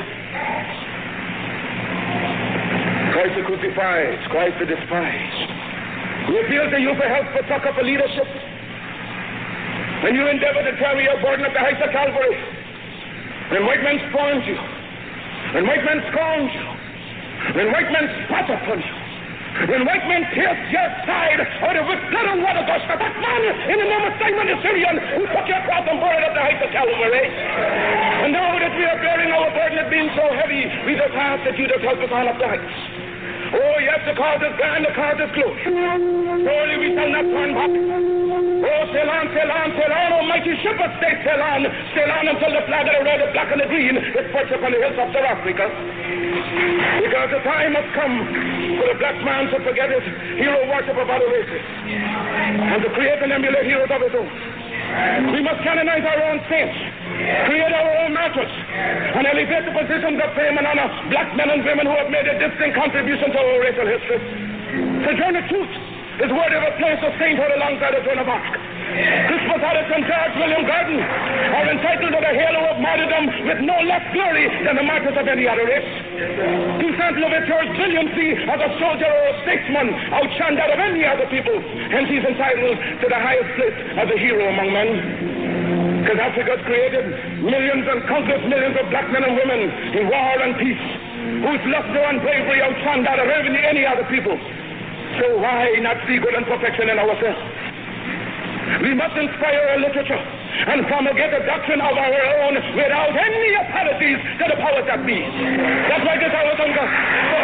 Christ the crucified, Christ the despised. We appeal to you for help, for succor, for leadership. When you endeavor to carry your burden up the heights of Calvary, when white men spurn you, when white men scorn you, when white men spot upon you, When white men pierced your side out of blood and water gush, that man in the name of Simon the Syrian who took your cross and bore it up the heights of Calvary. And now that we are bearing our burden of being so heavy, we just ask that you just help us on up the heights. Oh, yes, the cause is gone, the cause is closed. Surely we shall not turn back. Oh, sail on, almighty shepherd, sail on until the flag of the red, the black, and the green is perched upon the hills of South Africa. Because the time has come for the black man to forget his hero worship of other races and to create and emulate heroes of his own. We must canonize our own saints, create our own martyrs, and elevate the positions of fame and honor black men and women who have made a distinct contribution to our racial history. Sojourner Truth is worthy of a place of sainthood alongside the Joan of Arc. Crispus Attucks and George William Gordon are entitled to the halo of martyrdom with no less glory than the martyrs of any other race. Toussaint Louverture's brilliancy as a soldier or a statesman outshone that of any other people, hence he's entitled to the highest place as a hero among men. Because Africa's created millions and countless millions of black men and women in war and peace, whose luster and bravery outshone that of any other people. So why not see good and perfection in ourselves? We must inspire our literature and promulgate the doctrine of our own without any apologies to the powers that be. That's why this hour comes up.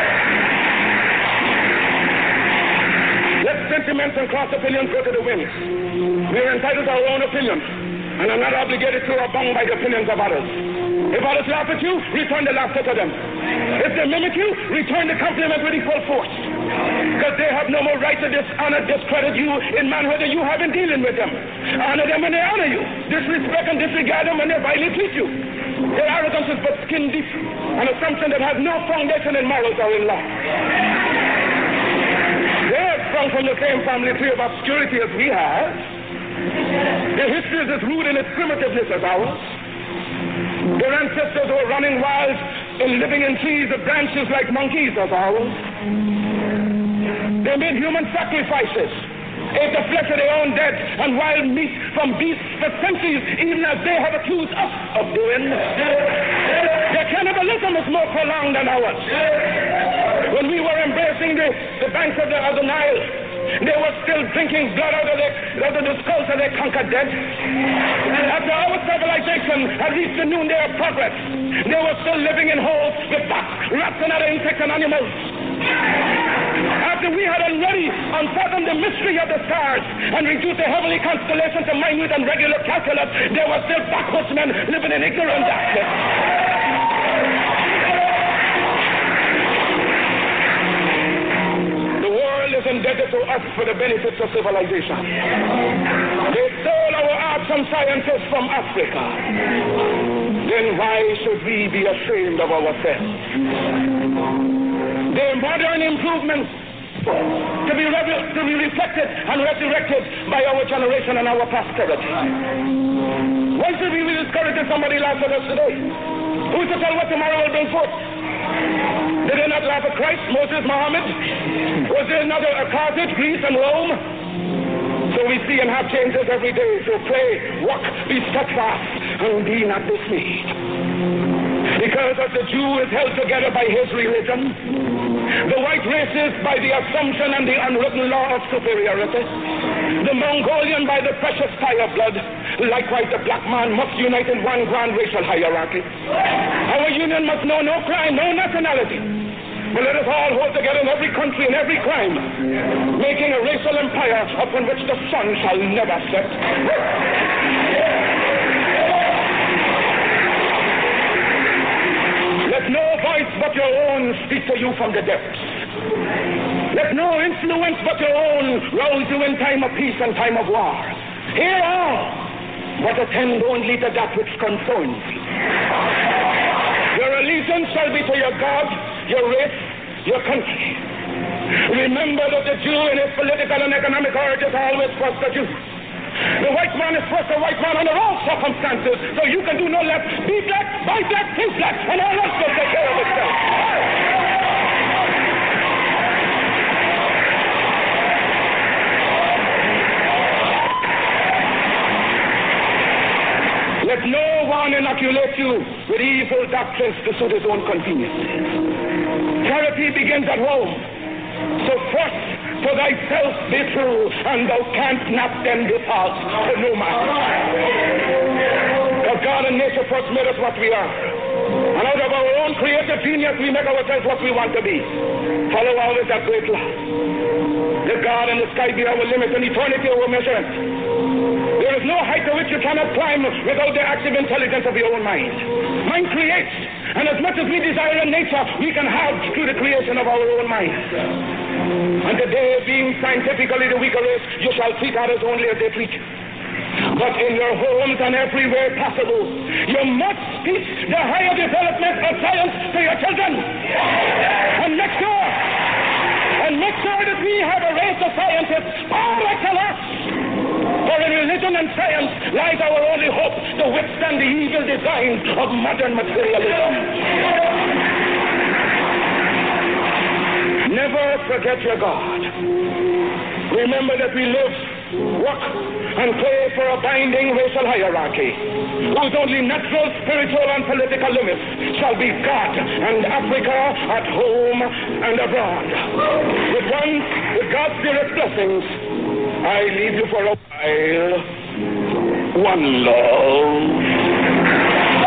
Let sentiments and cross opinions go to the winds. We are entitled to our own opinions and are not obligated to or bound by the opinions of others. If others laugh at you, return the laughter to them. If they mimic you, return the compliment with equal force. Because they have no more right to dishonor, discredit you in manhood than you have in dealing with them. Honor them when they honor you. Disrespect and disregard them when they vilely treat you. Their arrogance is but skin deep, an assumption that has no foundation in morals or in law. They have sprung from the same family tree of obscurity as we have. Their history is as rude in its primitiveness as ours. Their ancestors were running wild and living in trees of branches like monkeys as ours. They made human sacrifices, ate the flesh of their own dead and wild meat from beasts for centuries, even as they have accused us of doing. Their cannibalism is more prolonged than ours. When we were embracing the banks of the Nile, they were still drinking blood out of the skulls of their conquered dead. After our civilization had reached the noonday of progress, they were still living in holes with bats, rats, and other insects and animals. After we had already unfathomed the mystery of the stars and reduced the heavenly constellations to minute and regular calculus, there were still backwoodsmen living in ignorant darkness. Is indebted to us for the benefits of civilization. They stole our arts and sciences from Africa. Then why should we be ashamed of ourselves? Their modern improvements to be reflected and resurrected by our generation and our posterity. Why should we be discouraged if somebody laughs at us today? Who's to tell what tomorrow will bring forth? Did they not laugh at Christ, Moses, Muhammad? Was there another Carthage, Greece, and Rome? So we see and have changes every day. So pray, walk, be steadfast, and be not dismayed. Because as the Jew is held together by his religion, the white race is by the assumption and the unwritten law of superiority, the Mongolian by the precious tie of blood, likewise the black man must unite in one grand racial hierarchy. Our union must know no crime, no nationality. But let us all hold together in every country and every crime, making a racial empire upon which the sun shall never set. Let no voice but your own speak to you from the depths. Let no influence but your own rouse you in time of peace and time of war. Hear all, but attend only to that which concerns you. Your allegiance shall be to your God, your race, your country. Remember that the Jew in his political and economic origins always was the Jew. The white man is first a white man under all circumstances, so you can do no less. Be black, buy black, think black, and all else will take care of itself. Let no one inoculate you with evil doctrines to suit his own convenience. Charity begins at home. So first, for thyself be true, and thou canst not then be false to no man. Because God and nature first made us what we are. And out of our own creative genius, we make ourselves what we want to be. Follow always that great law. Let God and the sky be our limit and eternity our measurement. There is no height to which you cannot climb without the active intelligence of your own mind. Mind creates, and as much as we desire in nature, we can have through the creation of our own mind. And today, being scientifically the weaker race, you shall treat others only as they treat you. But in your homes and everywhere possible, you must teach the higher development of science to your children. And make sure that we have a race of scientists par excellence. For in religion and science lies our only hope to withstand the evil designs of modern materialism. Never forget your God. Remember that we live, work, and play for a binding racial hierarchy, whose only natural, spiritual, and political limits shall be God and Africa at home and abroad. With God's dearest blessings, I leave you for a while. One love.